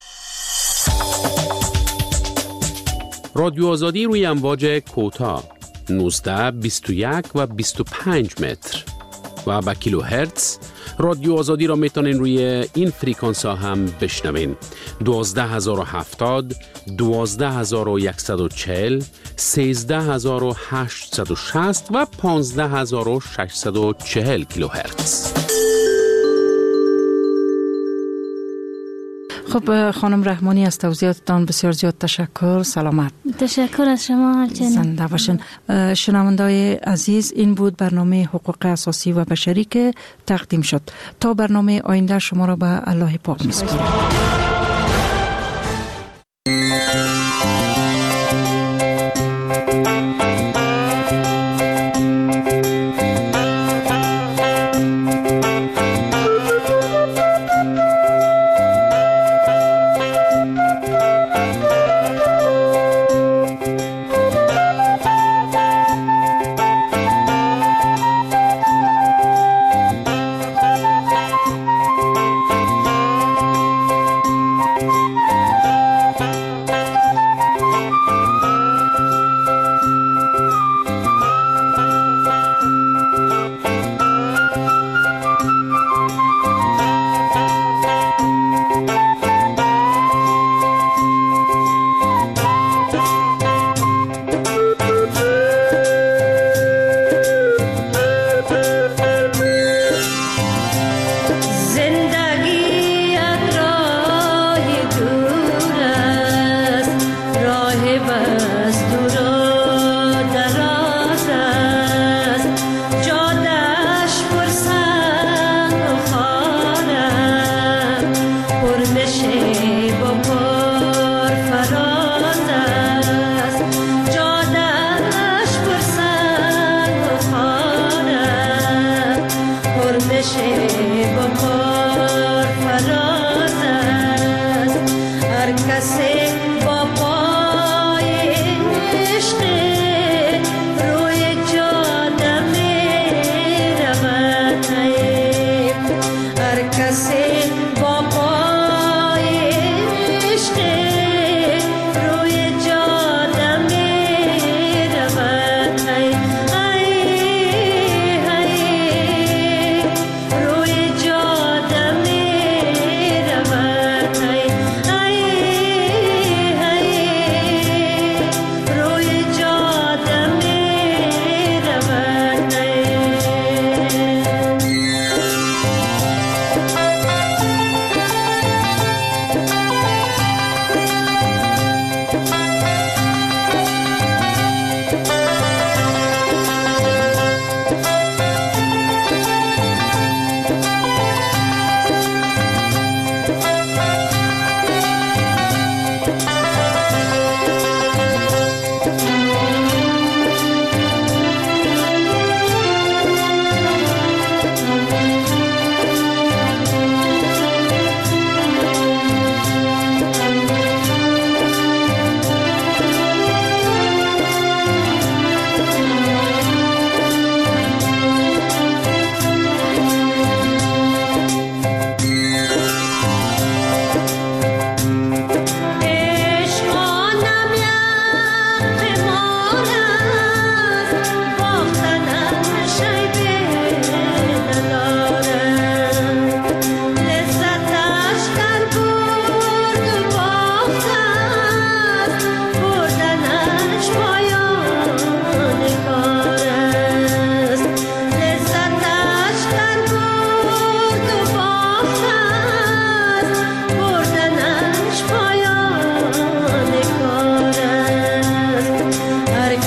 رادیو آزادی روی امواج کوتاه 19 21 و 25 متر و با کیلو هرتز. رادیو آزادی را میتونین روی این فریکانس ها هم بشنوین: 12070 12140 13860 و 15640 کیلو هرتز. خب خانم رحمانی، از توضیحاتتان بسیار زیاد تشکر. سلامت. تشکر از شما. زنده باشین. شنونده‌های عزیز، این بود برنامه حقوق اساسی و بشری که تقدیم شد. تا برنامه آینده شما را به الله پاک می‌سپارم.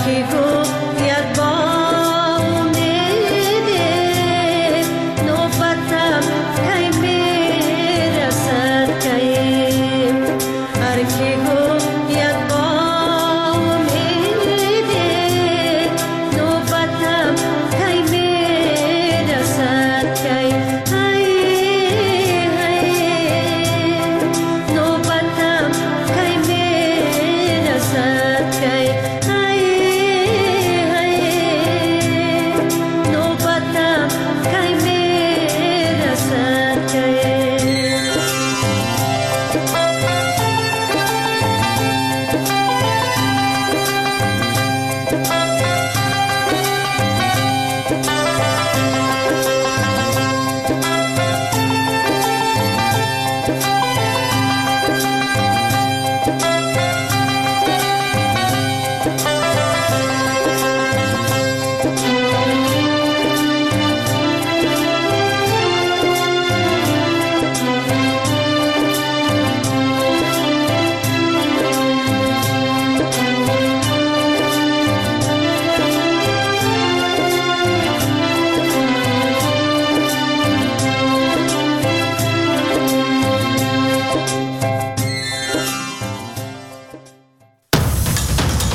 کی گوید با امیده نوبتم کی میرسد کی هر کی گوید با امیده نوبتم کی میرسد کی نوبتم کی میرسد کی